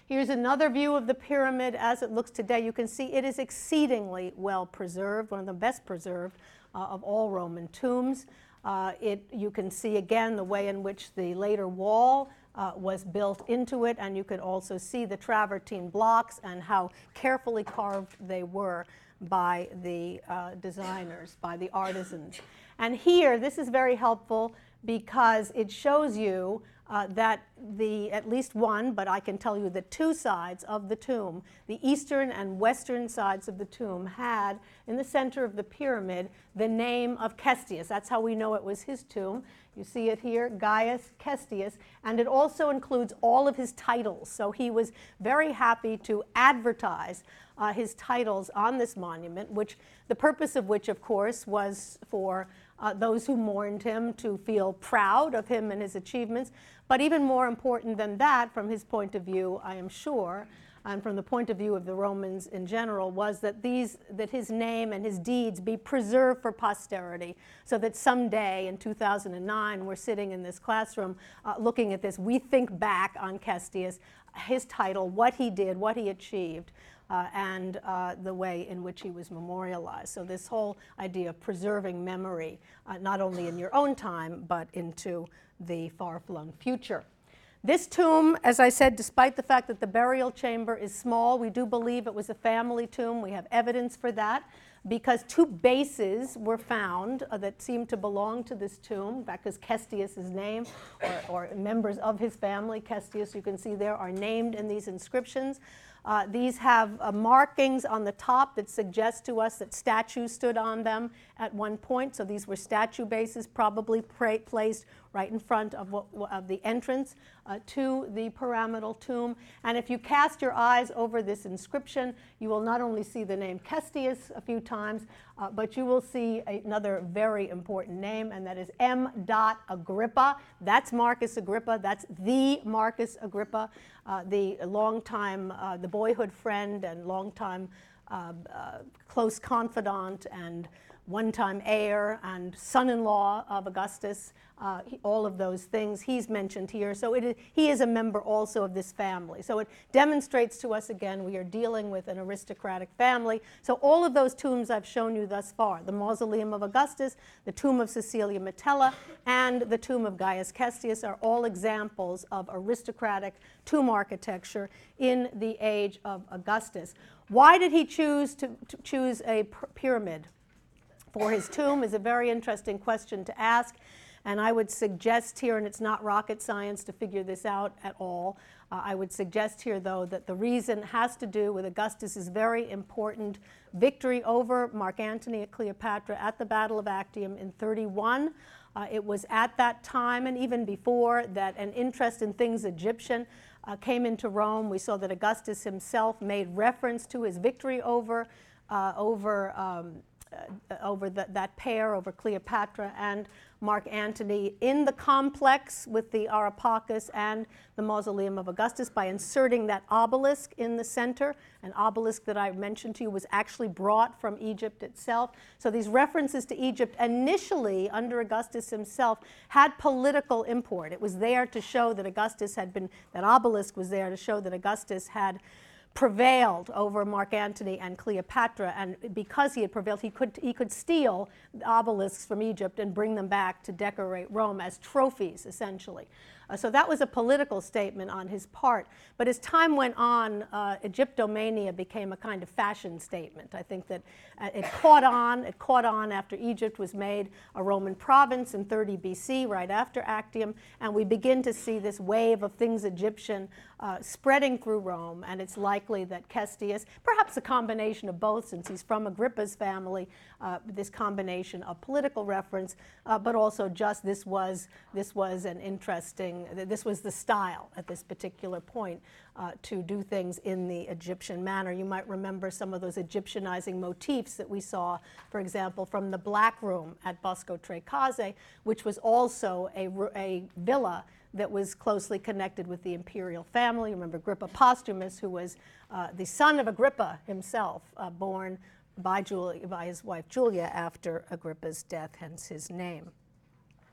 Speaker 1: Here's another view of the pyramid as it looks today. You can see it is exceedingly well preserved, one of the best preserved uh, of all Roman tombs. Uh, it, you can see again the way in which the later wall uh, was built into it, and you can also see the travertine blocks and how carefully carved they were by the uh, designers, by the artisans. And here, this is very helpful because it shows you uh, that the, at least one, but I can tell you the two sides of the tomb, the eastern and western sides of the tomb had, in the center of the pyramid, the name of Cestius. That's how we know it was his tomb. You see it here, Gaius Cestius, and it also includes all of his titles. So he was very happy to advertise uh, his titles on this monument, which the purpose of which, of course, was for uh, those who mourned him to feel proud of him and his achievements. But even more important than that, from his point of view, I am sure, and from the point of view of the Romans in general, was that these, that his name and his deeds be preserved for posterity, so that someday in two thousand nine, we're sitting in this classroom uh, looking at this, we think back on Cestius, his title, what he did, what he achieved, uh, and uh, the way in which he was memorialized. So this whole idea of preserving memory, uh, not only in your own time, but into the far-flung future. This tomb, as I said, despite the fact that the burial chamber is small, we do believe it was a family tomb. We have evidence for that because two bases were found uh, that seemed to belong to this tomb. In fact, is Cestius' name, or, or members of his family, Cestius, you can see there, are named in these inscriptions. Uh, these have uh, markings on the top that suggest to us that statues stood on them at one point. So these were statue bases, probably pra- placed right in front of, what, of the entrance uh, to the pyramidal tomb. And if you cast your eyes over this inscription, you will not only see the name Cestius a few times, uh, but you will see another very important name, and that is M. Agrippa. That's Marcus Agrippa. That's the Marcus Agrippa, uh, the longtime, uh, the boyhood friend and longtime uh, uh, close confidant and one-time heir and son-in-law of Augustus, uh, he, all of those things he's mentioned here. So it is, he is a member also of this family. So it demonstrates to us again we are dealing with an aristocratic family. So all of those tombs I've shown you thus far, the mausoleum of Augustus, the tomb of Cecilia Metella, and the tomb of Gaius Cestius are all examples of aristocratic tomb architecture in the age of Augustus. Why did he choose to, to choose a pyramid for his tomb is a very interesting question to ask, and I would suggest here, and it's not rocket science to figure this out at all, uh, I would suggest here, though, that the reason has to do with Augustus's very important victory over Mark Antony at Cleopatra at the Battle of Actium in thirty-one. Uh, it was at that time, and even before, that an interest in things Egyptian uh, came into Rome. We saw that Augustus himself made reference to his victory over, uh, over um, Uh, over the, that pair, over Cleopatra and Mark Antony, in the complex with the Areopagus and the Mausoleum of Augustus by inserting that obelisk in the center, an obelisk that I mentioned to you was actually brought from Egypt itself. So these references to Egypt initially under Augustus himself had political import. It was there to show that Augustus had been, that obelisk was there to show that Augustus had prevailed over Mark Antony and Cleopatra, and because he had prevailed, he could, he could steal obelisks from Egypt and bring them back to decorate Rome as trophies, essentially. Uh, so that was a political statement on his part. But as time went on, uh, Egyptomania became a kind of fashion statement. I think that uh, it caught on. It caught on after Egypt was made a Roman province in thirty B C, right after Actium, and we begin to see this wave of things Egyptian uh, spreading through Rome, and it's likely that Cestius, perhaps a combination of both since he's from Agrippa's family, uh, this combination of political reference, uh, but also just this was, this was an interesting this was the style at this particular point uh, to do things in the Egyptian manner. You might remember some of those Egyptianizing motifs that we saw, for example, from the Black Room at Bosco Tre Case, which was also a, a villa that was closely connected with the imperial family. Remember Agrippa Postumus, who was uh, the son of Agrippa himself, uh, born by, Julia, by his wife Julia after Agrippa's death, hence his name.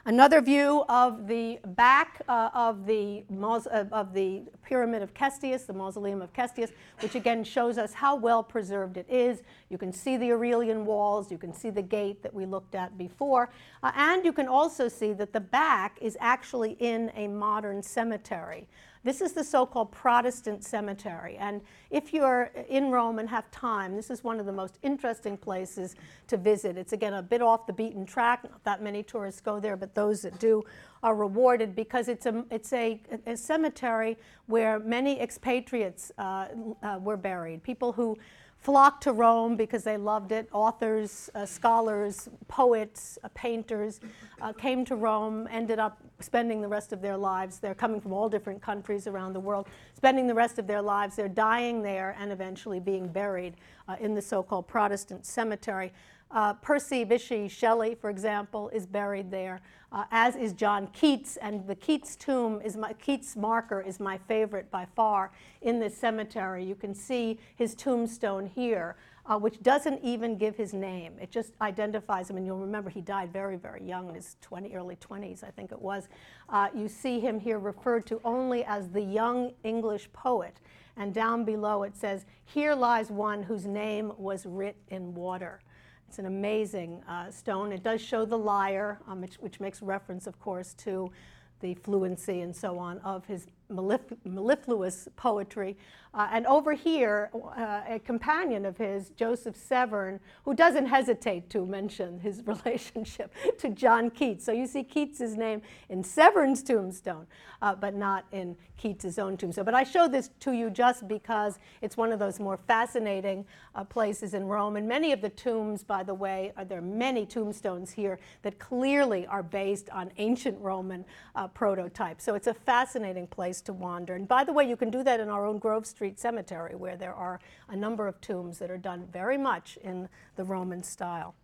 Speaker 1: Another view of the back uh, of, the maus uh, of the Pyramid of Cestius, the Mausoleum of Cestius, which again shows us how well preserved it is. You can see the Aurelian walls, you can see the gate that we looked at before, uh, and you can also see that the back is actually in a modern cemetery. This is the so-called Protestant cemetery, and if you're in Rome and have time, this is one of the most interesting places to visit. It's again a bit off the beaten track. Not that many tourists go there, but those that do are rewarded because it's a, it's a, a cemetery where many expatriates uh, uh, were buried, people who flocked to Rome because they loved it. Authors, uh, scholars, poets, uh, painters uh, came to Rome, ended up spending the rest of their lives. They're coming from all different countries around the world, spending the rest of their lives. They're dying there and eventually being buried uh, in the so-called Protestant cemetery. Uh, Percy Bysshe Shelley, for example, is buried there, uh, as is John Keats, and the Keats tomb is my, Keats marker is my favorite by far in this cemetery. You can see his tombstone here, uh, which doesn't even give his name. It just identifies him, and you'll remember he died very, very young, in his twenty, early twenties, I think it was. Uh, you see him here referred to only as the young English poet, and down below it says, "Here lies one whose name was writ in water." It's an amazing uh, stone. It does show the lyre, um, which, which makes reference, of course, to the fluency and so on of his mellif mellifluous poetry. Uh, and over here, uh, a companion of his, Joseph Severn, who doesn't hesitate to mention his relationship to John Keats. So you see Keats's name in Severn's tombstone, uh, but not in Keats's own tombstone. But I show this to you just because it's one of those more fascinating uh, places in Rome. And many of the tombs, by the way, uh, there are many tombstones here that clearly are based on ancient Roman uh, prototypes. So it's a fascinating place to wander. And by the way, you can do that in our own Grove Street Cemetery, where there are a number of tombs that are done very much in the Roman style.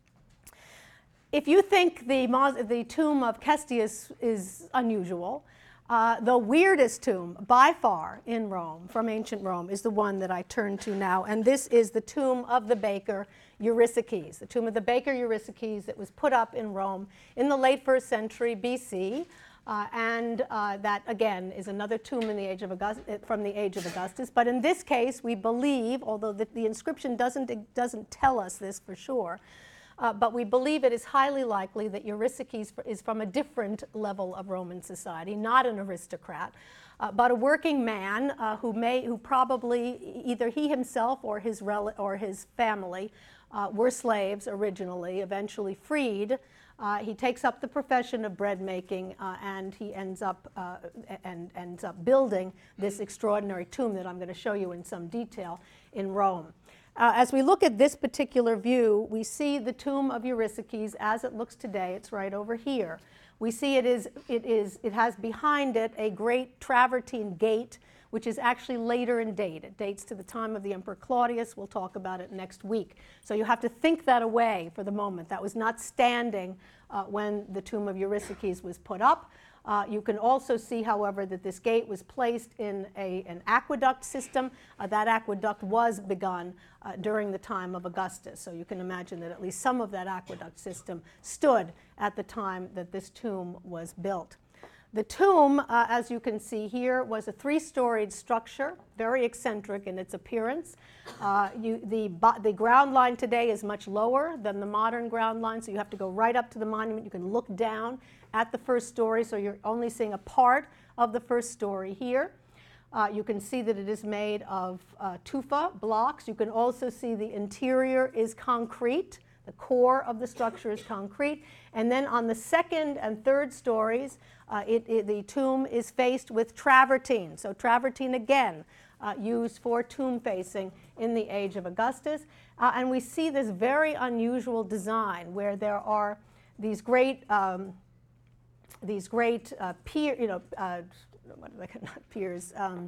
Speaker 1: If you think the, the tomb of Cestius is unusual, uh, the weirdest tomb by far in Rome, from ancient Rome, is the one that I turn to now, and this is the tomb of the baker Eurysakes, the tomb of the baker Eurysakes that was put up in Rome in the late first century B C. Uh, and uh, that, again, is another tomb in the age of August from the age of Augustus. But in this case, we believe, although the, the inscription doesn't, doesn't tell us this for sure, uh, but we believe it is highly likely that Eurysakes is from a different level of Roman society, not an aristocrat, uh, but a working man uh, who, may, who probably, either he himself or his, rel or his family, uh, were slaves originally, eventually freed. Uh, he takes up the profession of bread making, uh, and he ends up uh, and ends up building this extraordinary tomb that I'm going to show you in some detail in Rome. Uh, as we look at this particular view, we see the tomb of Eurysakes as it looks today. It's right over here. We see it is it is it has behind it a great travertine gate, which is actually later in date. It dates to the time of the Emperor Claudius. We'll talk about it next week. So you have to think that away for the moment. That was not standing uh, when the tomb of Eurysakes was put up. Uh, you can also see, however, that this gate was placed in a, an aqueduct system. Uh, that aqueduct was begun uh, during the time of Augustus. So you can imagine that at least some of that aqueduct system stood at the time that this tomb was built. The tomb, uh, as you can see here, was a three-storied structure, very eccentric in its appearance. Uh, you, the, the ground line today is much lower than the modern ground line, so you have to go right up to the monument. You can look down at the first story, so you're only seeing a part of the first story here. Uh, you can see that it is made of uh, tufa blocks. You can also see the interior is concrete. The core of the structure is concrete. And then on the second and third stories, uh, it, it, the tomb is faced with travertine. So travertine, again, uh, used for tomb facing in the age of Augustus. Uh, and we see this very unusual design where there are these great, um, these great uh, pier, you know, uh, what are they, not piers, um,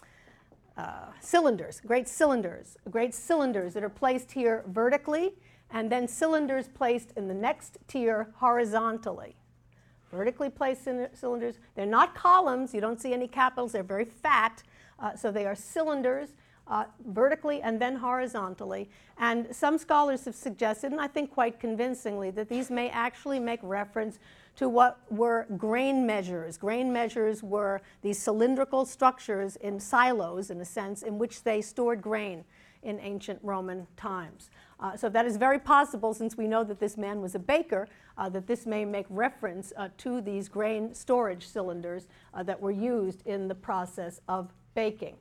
Speaker 1: uh, cylinders, great cylinders, great cylinders that are placed here vertically, and then cylinders placed in the next tier horizontally. Vertically placed cylinders. They're not columns. You don't see any capitals. They're very fat. Uh, so they are cylinders uh, vertically and then horizontally. And some scholars have suggested, and I think quite convincingly, that these may actually make reference to what were grain measures. Grain measures were these cylindrical structures in silos, in a sense, in which they stored grain in ancient Roman times. Uh, so that is very possible, since we know that this man was a baker, uh, that this may make reference uh, to these grain storage cylinders uh, that were used in the process of baking.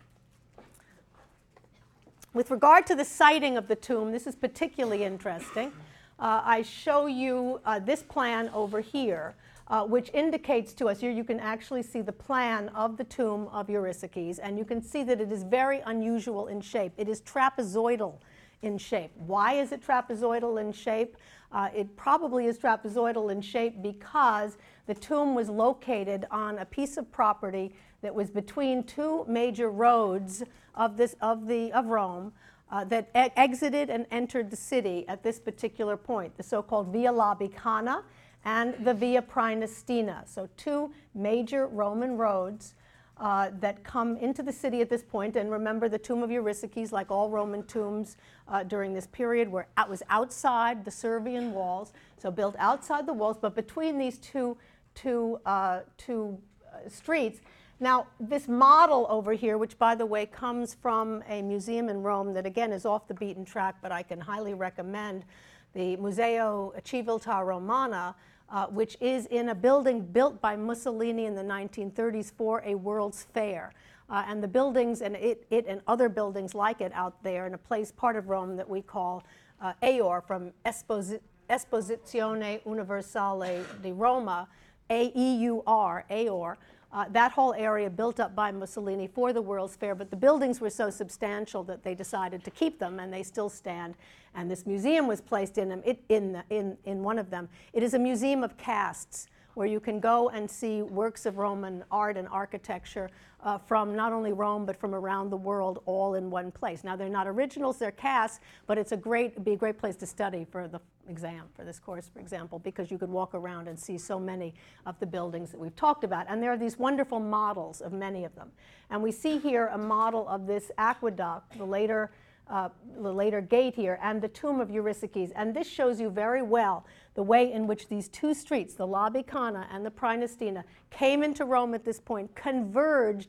Speaker 1: With regard to the siting of the tomb, this is particularly interesting. Uh, I show you uh, this plan over here, uh, which indicates to us, here you can actually see the plan of the tomb of Eurysakes, and you can see that it is very unusual in shape. It is trapezoidal in shape. Why is it trapezoidal in shape? Uh, it probably is trapezoidal in shape because the tomb was located on a piece of property that was between two major roads of, this, of, the, of Rome, Uh, that e exited and entered the city at this particular point, the so-called Via Labicana and the Via Praenestina. So two major Roman roads uh, that come into the city at this point. And remember, the tomb of Eurysakes, like all Roman tombs uh, during this period, were, it was outside the Servian walls, so built outside the walls, but between these two, two, uh, two uh, streets. Now, this model over here, which, by the way, comes from a museum in Rome that, again, is off the beaten track, but I can highly recommend, the Museo Civiltà Romana, uh, which is in a building built by Mussolini in the nineteen thirties for a World's Fair. Uh, and the buildings, and it, it and other buildings like it out there in a place, part of Rome, that we call uh, Aeor, from Esposi Esposizione Universale di Roma, A E U R, Aeor. Uh, that whole area built up by Mussolini for the World's Fair, but the buildings were so substantial that they decided to keep them, and they still stand. And this museum was placed in them, it, in, the, in, in one of them. It is a museum of casts, where you can go and see works of Roman art and architecture uh, from not only Rome, but from around the world, all in one place. Now, they're not originals, they're casts, but it's a great, it'd be a great place to study for the exam, for this course, for example, because you could walk around and see so many of the buildings that we've talked about. And there are these wonderful models of many of them. And we see here a model of this aqueduct, the later, uh, the later gate here, and the tomb of Eurysakes. And this shows you very well the way in which these two streets, the Labicana and the Praenestina, came into Rome at this point, converged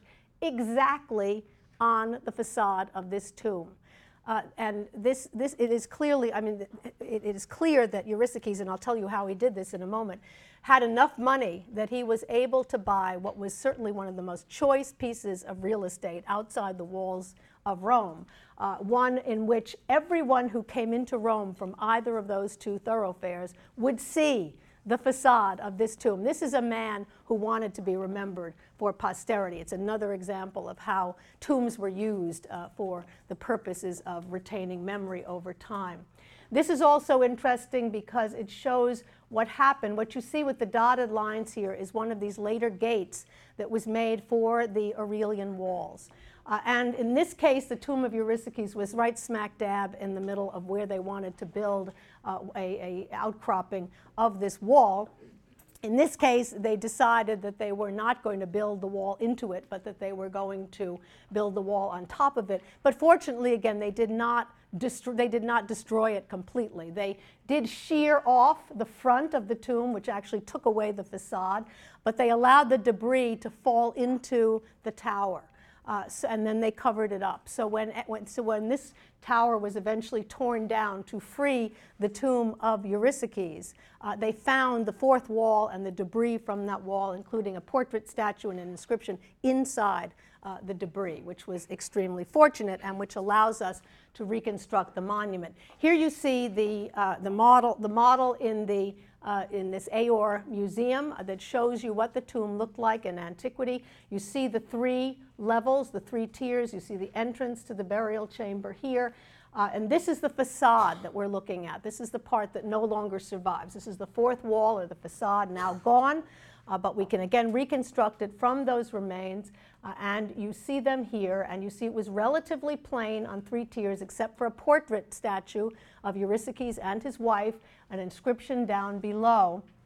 Speaker 1: exactly on the facade of this tomb. Uh, and this, this, it is clearly, I mean, it, it is clear that Eurysakes, and I'll tell you how he did this in a moment, had enough money that he was able to buy what was certainly one of the most choice pieces of real estate outside the walls of Rome, uh, one in which everyone who came into Rome from either of those two thoroughfares would see the facade of this tomb. This is a man who wanted to be remembered for posterity. It's another example of how tombs were used uh, for the purposes of retaining memory over time. This is also interesting because it shows what happened. What you see with the dotted lines here is one of these later gates that was made for the Aurelian walls. Uh, and in this case, the tomb of Eurysakes was right smack dab in the middle of where they wanted to build uh, a, a outcropping of this wall. In this case, they decided that they were not going to build the wall into it, but that they were going to build the wall on top of it. But fortunately, again, they did not destroy, they did not destroy it completely. They did shear off the front of the tomb, which actually took away the facade, but they allowed the debris to fall into the tower. Uh, so, and then they covered it up. So when, when, so when this tower was eventually torn down to free the tomb of Eurysakes, uh, they found the fourth wall and the debris from that wall, including a portrait statue and an inscription inside uh, the debris, which was extremely fortunate and which allows us to reconstruct the monument. Here you see the, uh, the, model, the model in the Uh, in this Aeor museum uh, that shows you what the tomb looked like in antiquity. You see the three levels, the three tiers. You see the entrance to the burial chamber here. Uh, and this is the facade that we're looking at. This is the part that no longer survives. This is the fourth wall, or the facade, now gone. Uh, but we can again reconstruct it from those remains. Uh, and you see them here, and you see it was relatively plain on three tiers, except for a portrait statue of Eurysakes and his wife, an inscription down below.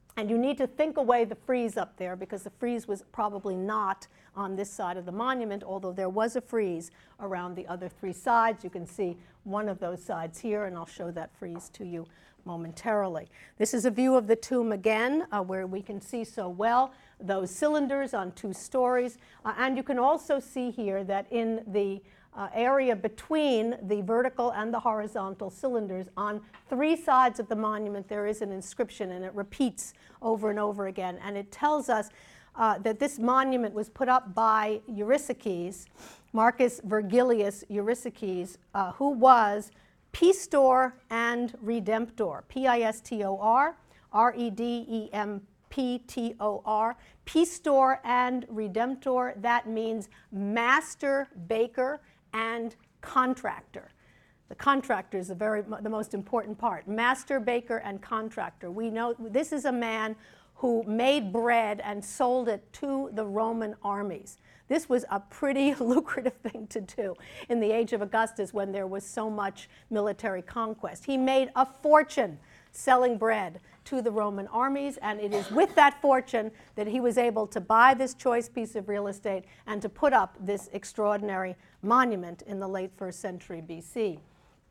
Speaker 1: And you need to think away the frieze up there, because the frieze was probably not on this side of the monument, although there was a frieze around the other three sides. You can see one of those sides here, and I'll show that frieze to you momentarily. This is a view of the tomb again, uh, where we can see so well those cylinders on two stories. Uh, and you can also see here that in the uh, area between the vertical and the horizontal cylinders on three sides of the monument, there is an inscription, and it repeats over and over again. And it tells us uh, that this monument was put up by Eurysakes, Marcus Vergilius Eurysakes, uh, who was Pistor and Redemptor, P I S T O R, R E D E M P T O R, Pistor and Redemptor. That means master baker and contractor. The contractor is the, very, the most important part. Master baker and contractor. We know this is a man who made bread and sold it to the Roman armies. This was a pretty lucrative thing to do in the age of Augustus, when there was so much military conquest. He made a fortune selling bread to the Roman armies, and it is with that fortune that he was able to buy this choice piece of real estate and to put up this extraordinary monument in the late first century B C.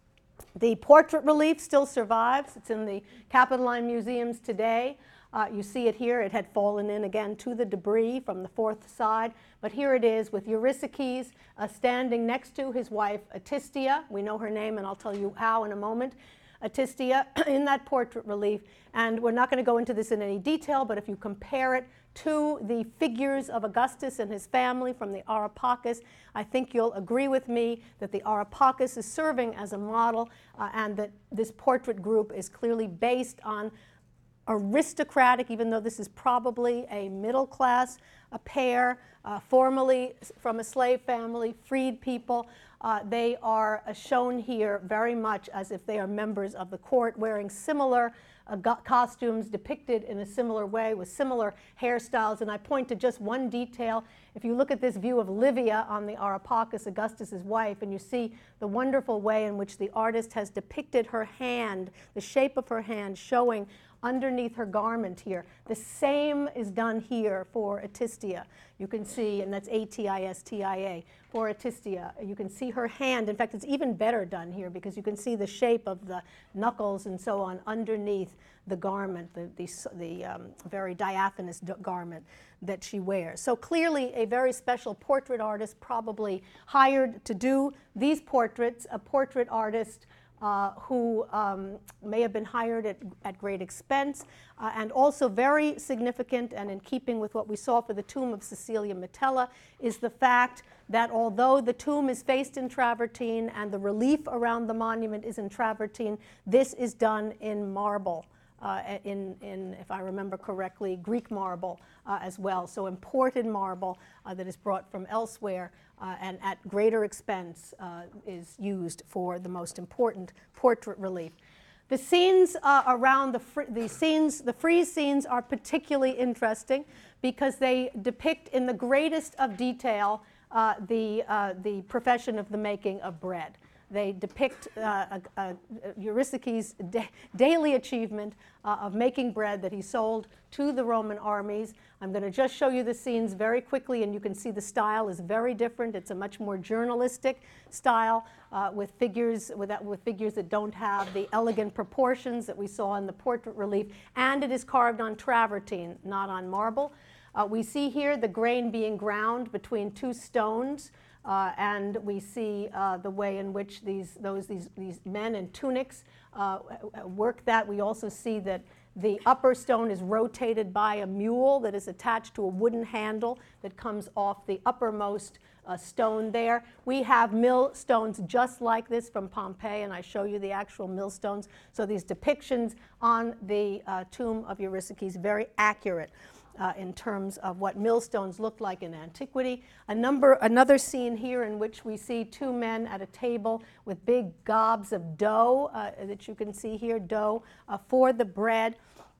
Speaker 1: The portrait relief still survives. It's in the Capitoline museums today. Uh, you see it here. It had fallen in again to the debris from the fourth side. But here it is with Eurysakes uh, standing next to his wife Atistia. We know her name, and I'll tell you how in a moment. Atistia in that portrait relief. And we're not going to go into this in any detail, but if you compare it to the figures of Augustus and his family from the Areopagus, I think you'll agree with me that the Areopagus is serving as a model, uh, and that this portrait group is clearly based on aristocratic, even though this is probably a middle class a pair, uh, formerly from a slave family, freed people. Uh, they are uh, shown here very much as if they are members of the court, wearing similar uh, costumes depicted in a similar way with similar hairstyles. And I point to just one detail. If you look at this view of Livia on the Areopagus, Augustus's wife, and you see the wonderful way in which the artist has depicted her hand, the shape of her hand showing underneath her garment here. The same is done here for Atistia. You can see, and that's A T I S T I A, for Atistia. You can see her hand. In fact, it's even better done here because you can see the shape of the knuckles and so on underneath the garment, the, the, the um, very diaphanous garment that she wears. So clearly a very special portrait artist, probably hired to do these portraits, a portrait artist Uh, who um, may have been hired at, at great expense, uh, and also very significant and in keeping with what we saw for the tomb of Cecilia Metella is the fact that although the tomb is faced in travertine and the relief around the monument is in travertine, this is done in marble. Uh, in, in, if I remember correctly, Greek marble uh, as well. So imported marble uh, that is brought from elsewhere uh, and at greater expense uh, is used for the most important portrait relief. The scenes uh, around the, fr the scenes, the frieze scenes are particularly interesting because they depict in the greatest of detail uh, the, uh, the profession of the making of bread. They depict uh, a, a Eurysakes' da daily achievement uh, of making bread that he sold to the Roman armies. I'm going to just show you the scenes very quickly, and you can see the style is very different. It's a much more journalistic style uh, with figures with, that, with figures that don't have the elegant proportions that we saw in the portrait relief, and it is carved on travertine, not on marble. Uh, we see here the grain being ground between two stones. Uh, and we see uh, the way in which these, those, these, these men in tunics uh, work that. We also see that the upper stone is rotated by a mule that is attached to a wooden handle that comes off the uppermost uh, stone there. We have millstones just like this from Pompeii, and I show you the actual millstones. So these depictions on the uh, tomb of Eurysakes, very accurate. Uh, in terms of what millstones looked like in antiquity. A number, another scene here in which we see two men at a table with big gobs of dough uh, that you can see here, dough uh, for the bread.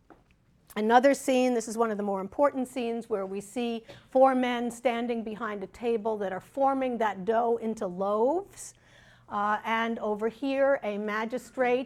Speaker 1: Another scene, this is one of the more important scenes, where we see four men standing behind a table that are forming that dough into loaves. Uh, and over here, a magistrate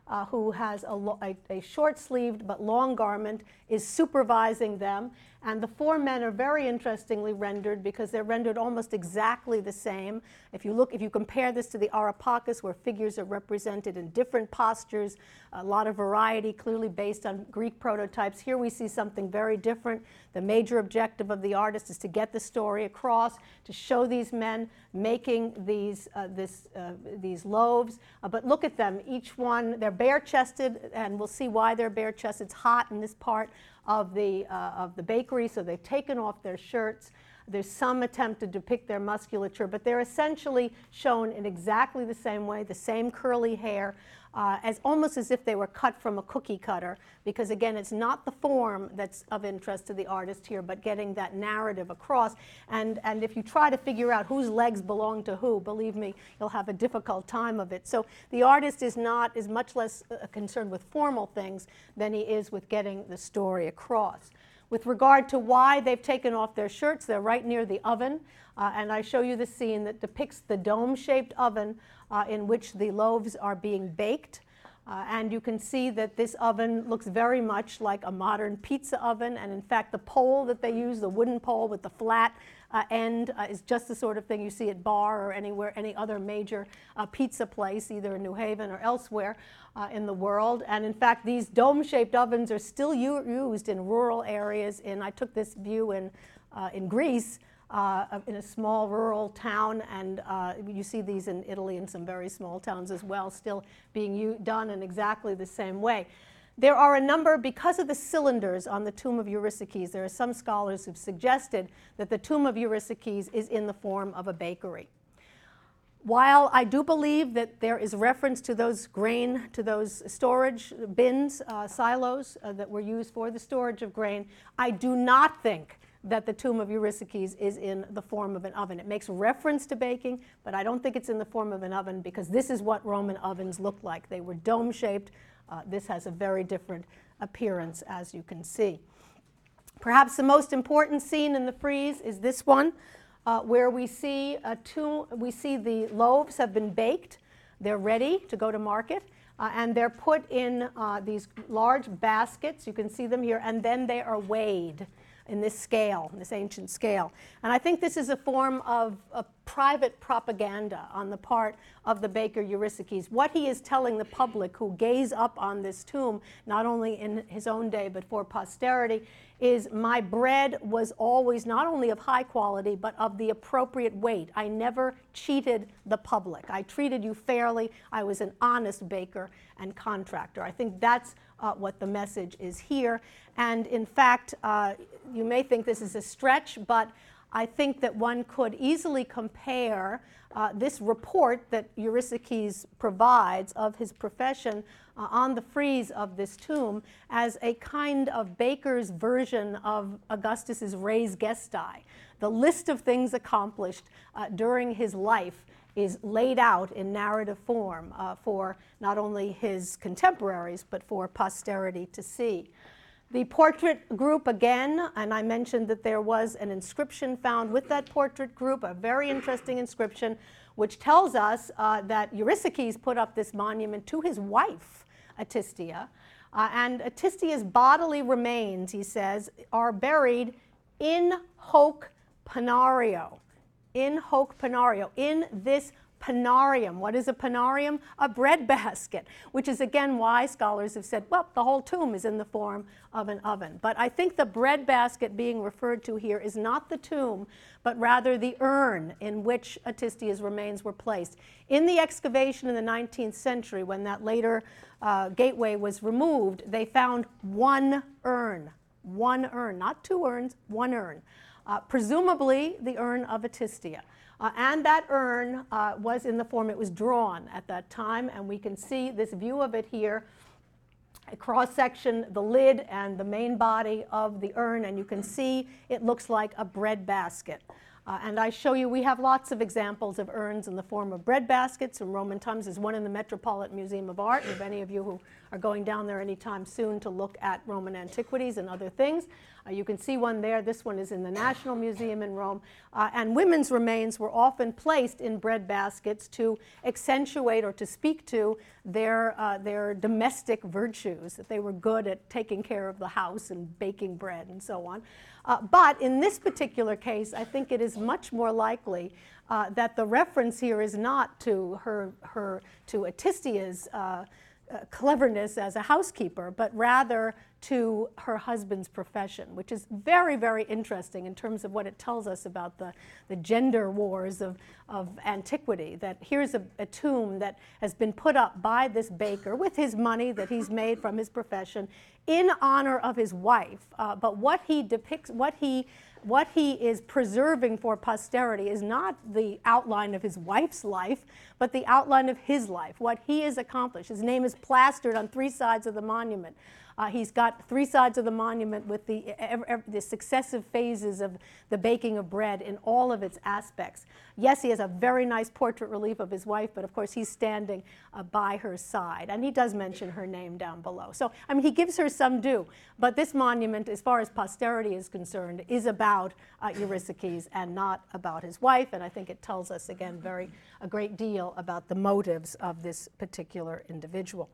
Speaker 1: uh, who has a, lo- a, a short-sleeved but long garment, is supervising them. And the four men are very interestingly rendered because they're rendered almost exactly the same. If you look, if you compare this to the Areopagus, where figures are represented in different postures, a lot of variety, clearly based on Greek prototypes, here we see something very different. The major objective of the artist is to get the story across, to show these men making these, uh, this, uh, these loaves. Uh, but look at them, each one, they're bare-chested, and we'll see why they're bare-chested. It's hot in this part of the, uh, of the bakery, so they've taken off their shirts. There's some attempt to depict their musculature, but they're essentially shown in exactly the same way, the same curly hair, uh, as almost as if they were cut from a cookie cutter, because again, it's not the form that's of interest to the artist here, but getting that narrative across. And, and if you try to figure out whose legs belong to who, believe me, you'll have a difficult time of it. So the artist is not, is much less uh, concerned with formal things than he is with getting the story across. With regard to why they've taken off their shirts, they're right near the oven, uh, and I show you the scene that depicts the dome-shaped oven uh, in which the loaves are being baked. Uh, and you can see that this oven looks very much like a modern pizza oven, and in fact the pole that they use, the wooden pole with the flat uh, end, uh, is just the sort of thing you see at Bar or anywhere, any other major uh, pizza place, either in New Haven or elsewhere uh, in the world. And in fact, these dome-shaped ovens are still used in rural areas. In, I took this view in, uh, in Greece, Uh, in a small rural town, and uh, you see these in Italy and some very small towns as well, still being u done in exactly the same way. There are a number, because of the cylinders on the tomb of Eurysakes, there are some scholars who've suggested that the tomb of Eurysakes is in the form of a bakery. While I do believe that there is reference to those grain, to those storage bins, uh, silos uh, that were used for the storage of grain, I do not think that the tomb of Eurysakes is in the form of an oven. It makes reference to baking, but I don't think it's in the form of an oven, because this is what Roman ovens looked like. They were dome-shaped. Uh, this has a very different appearance, as you can see. Perhaps the most important scene in the frieze is this one, uh, where we see, a tomb, we see the loaves have been baked. They're ready to go to market. Uh, and they're put in uh, these large baskets. You can see them here, and then they are weighed in this scale, in this ancient scale. And I think this is a form of a private propaganda on the part of the baker Eurysakes. What he is telling the public who gaze up on this tomb, not only in his own day but for posterity, is my bread was always not only of high quality but of the appropriate weight. I never cheated the public. I treated you fairly. I was an honest baker and contractor. I think that's uh, what the message is here. And in fact, uh, you may think this is a stretch, but I think that one could easily compare uh, this report that Eurysakes provides of his profession uh, on the frieze of this tomb as a kind of baker's version of Augustus's res gestae. The list of things accomplished uh, during his life is laid out in narrative form uh, for not only his contemporaries but for posterity to see. The portrait group again, and I mentioned that there was an inscription found with that portrait group, a very interesting inscription, which tells us uh, that Eurysakes put up this monument to his wife, Atistia, uh, and Atistia's bodily remains, he says, are buried in hoc panario, in hoc panario, in this panarium. What is a panarium? A bread basket, which is again why scholars have said, well, the whole tomb is in the form of an oven. But I think the bread basket being referred to here is not the tomb, but rather the urn in which Atistia's remains were placed. In the excavation in the nineteenth century, when that later uh, gateway was removed, they found one urn, one urn, not two urns, one urn. Uh, presumably the urn of Atistia. Uh, and that urn uh, was in the form, it was drawn at that time, and we can see this view of it here, a cross-section, the lid and the main body of the urn, and you can see it looks like a bread basket. Uh, and I show you, we have lots of examples of urns in the form of bread baskets in Roman times. There's one in the Metropolitan Museum of Art, if any of you who are going down there anytime soon to look at Roman antiquities and other things. Uh, you can see one there. This one is in the National Museum in Rome. Uh, and women's remains were often placed in bread baskets to accentuate or to speak to their, uh, their domestic virtues, that they were good at taking care of the house and baking bread and so on. Uh, but in this particular case, I think it is much more likely uh, that the reference here is not to her, her to Atistia's uh, uh, cleverness as a housekeeper, but rather to her husband's profession, which is very, very interesting in terms of what it tells us about the, the gender wars of, of antiquity. That here's a, a tomb that has been put up by this baker with his money that he's made from his profession in honor of his wife. Uh, but what he depicts, what he What he is preserving for posterity is not the outline of his wife's life, but the outline of his life, what he has accomplished. His name is plastered on three sides of the monument. Uh, he's got three sides of the monument with the, ev ev the successive phases of the baking of bread in all of its aspects. Yes, he has a very nice portrait relief of his wife, but of course he's standing uh, by her side. And he does mention her name down below. So, I mean, he gives her some due. But this monument, as far as posterity is concerned, is about uh, Eurysakes and not about his wife. And I think it tells us, again, very a great deal about the motives of this particular individual.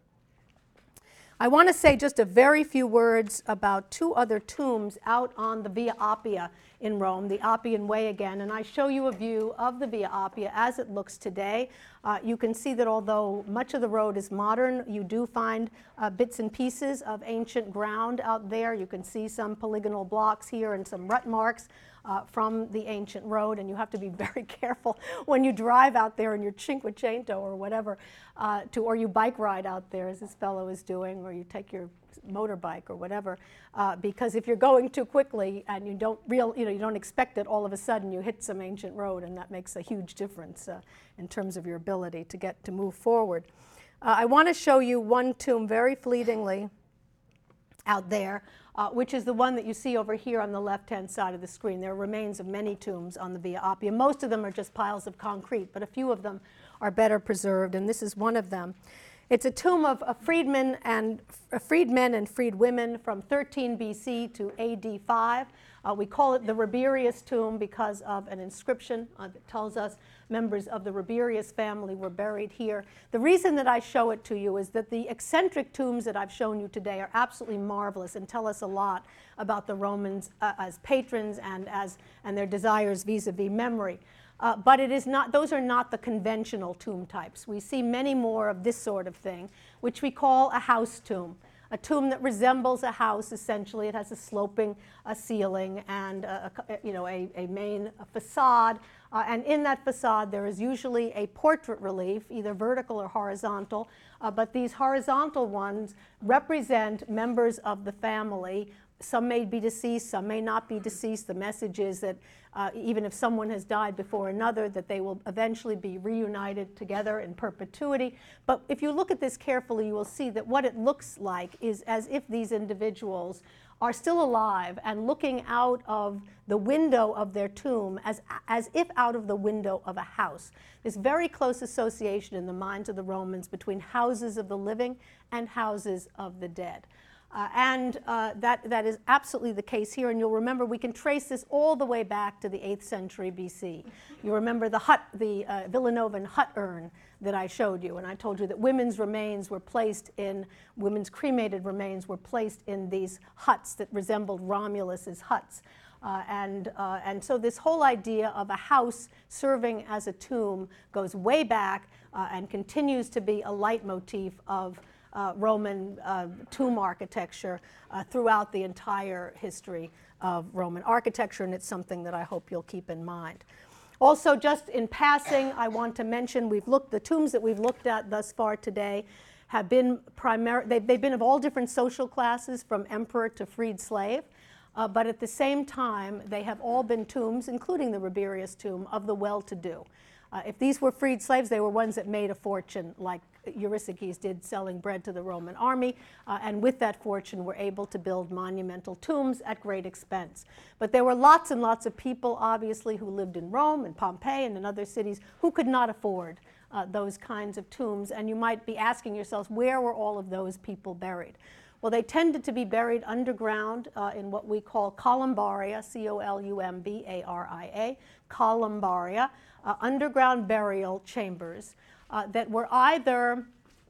Speaker 1: I want to say just a very few words about two other tombs out on the Via Appia in Rome, the Appian Way again, and I show you a view of the Via Appia as it looks today. Uh, you can see that although much of the road is modern, you do find uh, bits and pieces of ancient ground out there. You can see some polygonal blocks here and some rut marks Uh, from the ancient road, and you have to be very careful when you drive out there in your Cinquecento or whatever, uh, to, or you bike ride out there as this fellow is doing, or you take your motorbike or whatever, uh, because if you're going too quickly and you don't real, you know, you don't expect it, all of a sudden you hit some ancient road, and that makes a huge difference uh, in terms of your ability to get to move forward. Uh, I want to show you one tomb very fleetingly out there, uh, which is the one that you see over here on the left-hand side of the screen. There are remains of many tombs on the Via Appia. Most of them are just piles of concrete, but a few of them are better preserved, and this is one of them. It's a tomb of, of freedmen and uh, freedmen and freedwomen from thirteen B C to A D five. Uh, we call it the Rabirius tomb because of an inscription uh, that tells us members of the Rabirius family were buried here. The reason that I show it to you is that the eccentric tombs that I've shown you today are absolutely marvelous and tell us a lot about the Romans uh, as patrons and, as, and their desires vis-a-vis memory. Uh, but it is not, those are not the conventional tomb types. We see many more of this sort of thing, which we call a house tomb. A tomb that resembles a house, essentially. It has a sloping uh, ceiling and a, a, you know, a, a main a facade. Uh, and in that facade, there is usually a portrait relief, either vertical or horizontal. Uh, but these horizontal ones represent members of the family. Some may be deceased, some may not be deceased. The message is that uh, even if someone has died before another, that they will eventually be reunited together in perpetuity. But if you look at this carefully, you will see that what it looks like is as if these individuals are still alive and looking out of the window of their tomb as, as if out of the window of a house. This very close association in the minds of the Romans between houses of the living and houses of the dead. Uh, and uh, that, that is absolutely the case here. And you'll remember we can trace this all the way back to the eighth century B C. You remember the hut, the uh, Villanovan hut urn that I showed you. And I told you that women's remains were placed in, women's cremated remains were placed in these huts that resembled Romulus's huts. Uh, and, uh, and so this whole idea of a house serving as a tomb goes way back uh, and continues to be a leitmotif of Uh, Roman uh, tomb architecture uh, throughout the entire history of Roman architecture, and it's something that I hope you'll keep in mind. Also, just in passing, I want to mention we've looked, the tombs that we've looked at thus far today have been primary, they've, they've been of all different social classes, from emperor to freed slave, uh, but at the same time, they have all been tombs, including the Rabirius tomb, of the well-to-do. Uh, if these were freed slaves, they were ones that made a fortune, like Eurysakes did, selling bread to the Roman army, uh, and with that fortune were able to build monumental tombs at great expense. But there were lots and lots of people, obviously, who lived in Rome and Pompeii and in other cities who could not afford uh, those kinds of tombs, and you might be asking yourselves, where were all of those people buried? Well, they tended to be buried underground uh, in what we call columbaria, C O L U M B A R I A, columbaria, uh, underground burial chambers uh, that were either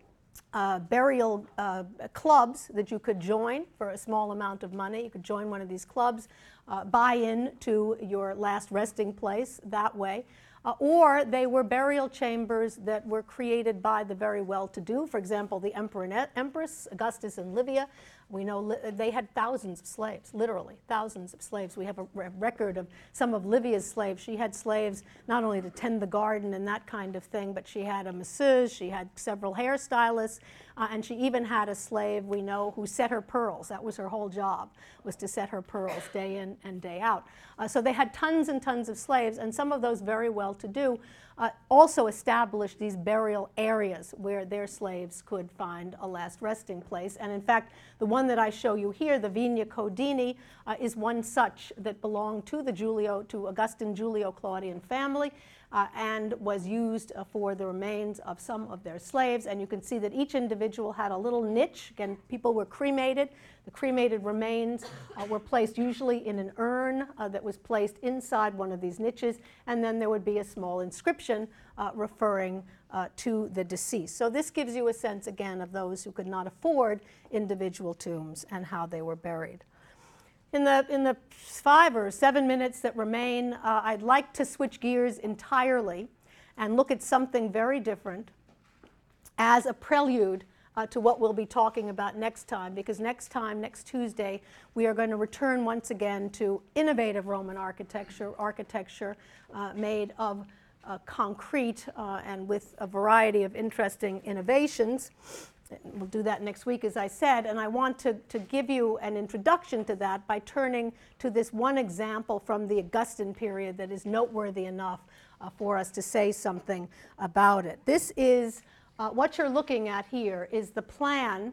Speaker 1: uh, burial uh, clubs that you could join for a small amount of money. You could join one of these clubs, uh, buy in to your last resting place that way. Uh, or they were burial chambers that were created by the very well-to-do. For example, the Emperor and Empress, Augustus and Livia, we know li they had thousands of slaves, literally thousands of slaves. We have a re record of some of Livia's slaves. She had slaves not only to tend the garden and that kind of thing, but she had a masseuse, she had several hairstylists, uh, and she even had a slave, we know, who set her pearls. That was her whole job, was to set her pearls day in and day out. Uh, so they had tons and tons of slaves, and some of those very well-to-do uh, also established these burial areas where their slaves could find a last resting place. And in fact, the one that I show you here, the Vigna Codini, uh, is one such that belonged to the Giulio, to Augustan Giulio Claudian family, uh, and was used uh, for the remains of some of their slaves. And you can see that each individual had a little niche. Again, people were cremated. The cremated remains uh, were placed usually in an urn uh, that was placed inside one of these niches, and then there would be a small inscription uh, referring uh, to the deceased. So this gives you a sense, again, of those who could not afford individual tombs and how they were buried. In the, in the five or seven minutes that remain, uh, I'd like to switch gears entirely and look at something very different as a prelude Uh, to what we'll be talking about next time, because next time, next Tuesday, we are going to return once again to innovative Roman architecture, architecture uh, made of uh, concrete uh, and with a variety of interesting innovations. We'll do that next week, as I said, and I want to, to give you an introduction to that by turning to this one example from the Augustan period that is noteworthy enough uh, for us to say something about it. This is Uh, what you're looking at here is the plan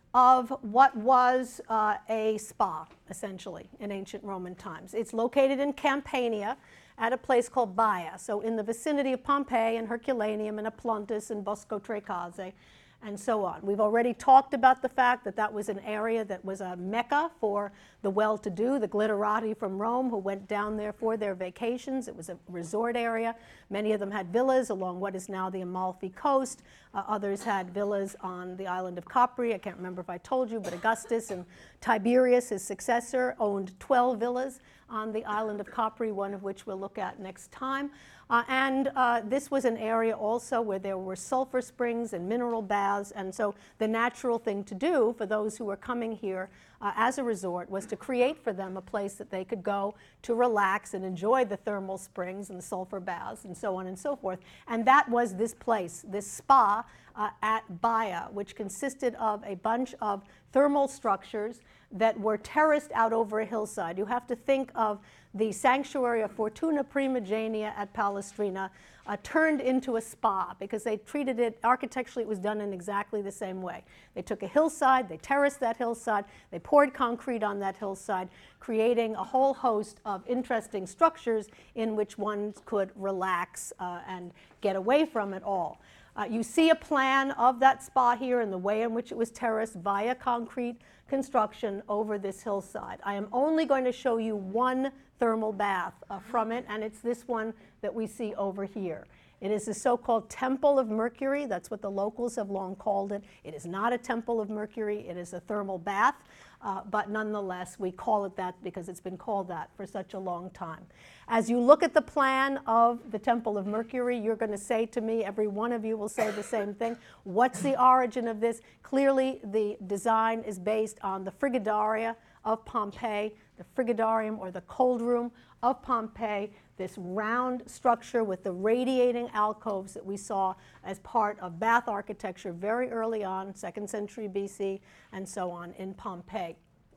Speaker 1: of what was uh, a spa, essentially, in ancient Roman times. It's located in Campania at a place called Baia, so in the vicinity of Pompeii and Herculaneum and Aplontis and Bosco Tre Case, and so on. We've already talked about the fact that that was an area that was a mecca for the well-to-do, the glitterati from Rome who went down there for their vacations. It was a resort area. Many of them had villas along what is now the Amalfi Coast. Uh, others had villas on the island of Capri. I can't remember if I told you, but Augustus and Tiberius, his successor, owned twelve villas on the island of Capri, one of which we'll look at next time. Uh, and uh, this was an area also where there were sulfur springs and mineral baths, and so the natural thing to do for those who were coming here uh, as a resort was to create for them a place that they could go to relax and enjoy the thermal springs and the sulfur baths and so on and so forth. And that was this place, this spa uh, at Baia, which consisted of a bunch of thermal structures that were terraced out over a hillside. You have to think of the sanctuary of Fortuna Primigenia at Palestrina uh, turned into a spa because they treated it, architecturally it was done in exactly the same way. They took a hillside, they terraced that hillside, they poured concrete on that hillside, creating a whole host of interesting structures in which one could relax uh, and get away from it all. Uh, you see a plan of that spa here and the way in which it was terraced via concrete construction over this hillside. I am only going to show you one thermal bath uh, from it, and it's this one that we see over here. It is the so-called Temple of Mercury. That's what the locals have long called it. It is not a Temple of Mercury. It is a thermal bath, uh, but nonetheless, we call it that because it's been called that for such a long time. As you look at the plan of the Temple of Mercury, you're going to say to me, every one of you will say the same thing, what's the origin of this? Clearly, the design is based on the Frigidaria of Pompeii, the Frigidarium or the cold room of Pompeii, this round structure with the radiating alcoves that we saw as part of bath architecture very early on, second century B C, and so on in Pompeii.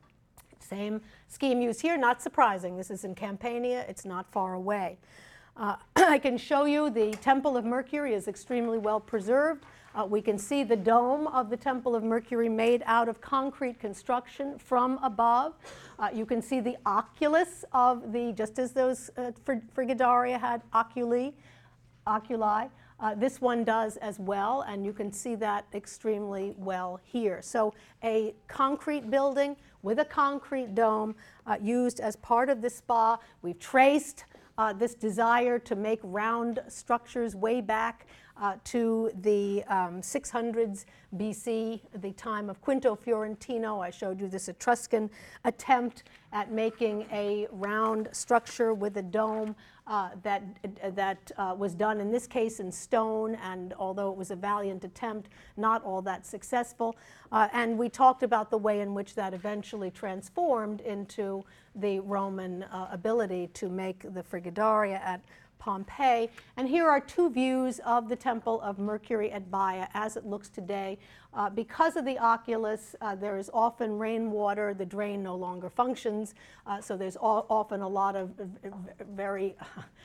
Speaker 1: Same scheme used here, not surprising. This is in Campania, it's not far away. Uh, I can show you the Temple of Mercury is extremely well preserved. Uh, we can see the dome of the Temple of Mercury made out of concrete construction from above. Uh, you can see the oculus of the, just as those uh, Frigidaria had oculi, oculi. Uh, this one does as well, and you can see that extremely well here. So a concrete building with a concrete dome uh, used as part of the spa. We've traced uh, this desire to make round structures way back uh, to the um, six hundreds B C, the time of Quinto Fiorentino. I showed you this Etruscan attempt at making a round structure with a dome uh, that, that uh, was done in this case in stone, and although it was a valiant attempt, not all that successful. Uh, and we talked about the way in which that eventually transformed into the Roman uh, ability to make the Frigidaria at Pompeii. And here are two views of the Temple of Mercury at Baia as it looks today. Uh, because of the oculus, uh, there is often rainwater. The drain no longer functions, uh, so there's all, often a lot of very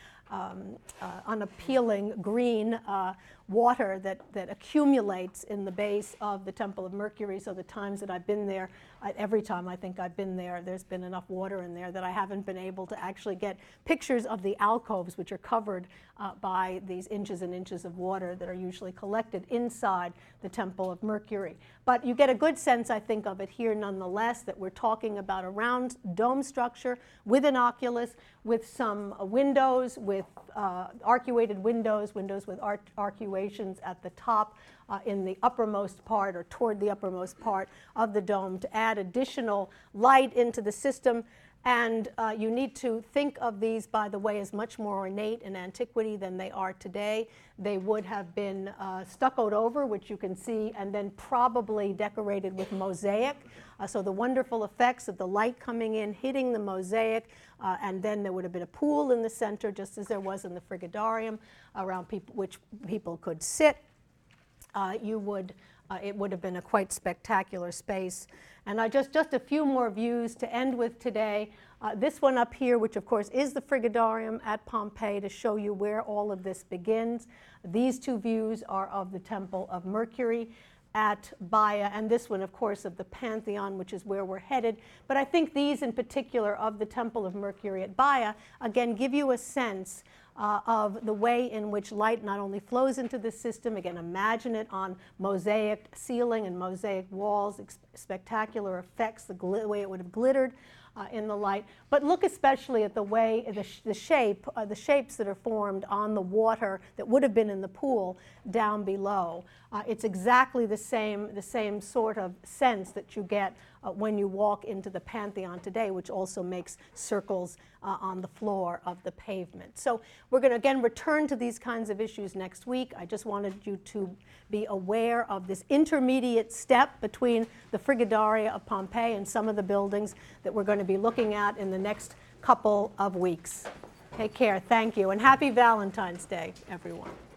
Speaker 1: um, uh, unappealing green uh, water that, that accumulates in the base of the Temple of Mercury. So the times that I've been there, I, every time I think I've been there, there's been enough water in there that I haven't been able to actually get pictures of the alcoves, which are covered uh, by these inches and inches of water that are usually collected inside the Temple of Mercury. But you get a good sense, I think, of it here nonetheless, that we're talking about a round dome structure with an oculus, with some uh, windows, with uh, arcuated windows, windows with arc arcuations at the top, uh, in the uppermost part or toward the uppermost part of the dome to add additional light into the system. And uh, you need to think of these, by the way, as much more ornate in antiquity than they are today. They would have been uh, stuccoed over, which you can see, and then probably decorated with mosaic. Uh, so the wonderful effects of the light coming in, hitting the mosaic, uh, and then there would have been a pool in the center, just as there was in the Frigidarium, around people, which people could sit. Uh, you would, uh, it would have been a quite spectacular space. And I just, just a few more views to end with today. Uh, this one up here, which of course is the Frigidarium at Pompeii, to show you where all of this begins. These two views are of the Temple of Mercury at Baia, and this one, of course, of the Pantheon, which is where we're headed. But I think these in particular of the Temple of Mercury at Baia, again, give you a sense Uh, of the way in which light not only flows into the system, again, imagine it on mosaic ceiling and mosaic walls, spectacular effects, the, the way it would have glittered uh, in the light. But look especially at the way, the, sh the shape, uh, the shapes that are formed on the water that would have been in the pool down below. Uh, it's exactly the same, the same sort of sense that you get uh, when you walk into the Pantheon today, which also makes circles uh, on the floor of the pavement. So we're going to again return to these kinds of issues next week. I just wanted you to be aware of this intermediate step between the Frigidaria of Pompeii and some of the buildings that we're going to be looking at in the next couple of weeks. Take care. Thank you. And happy Valentine's Day, everyone.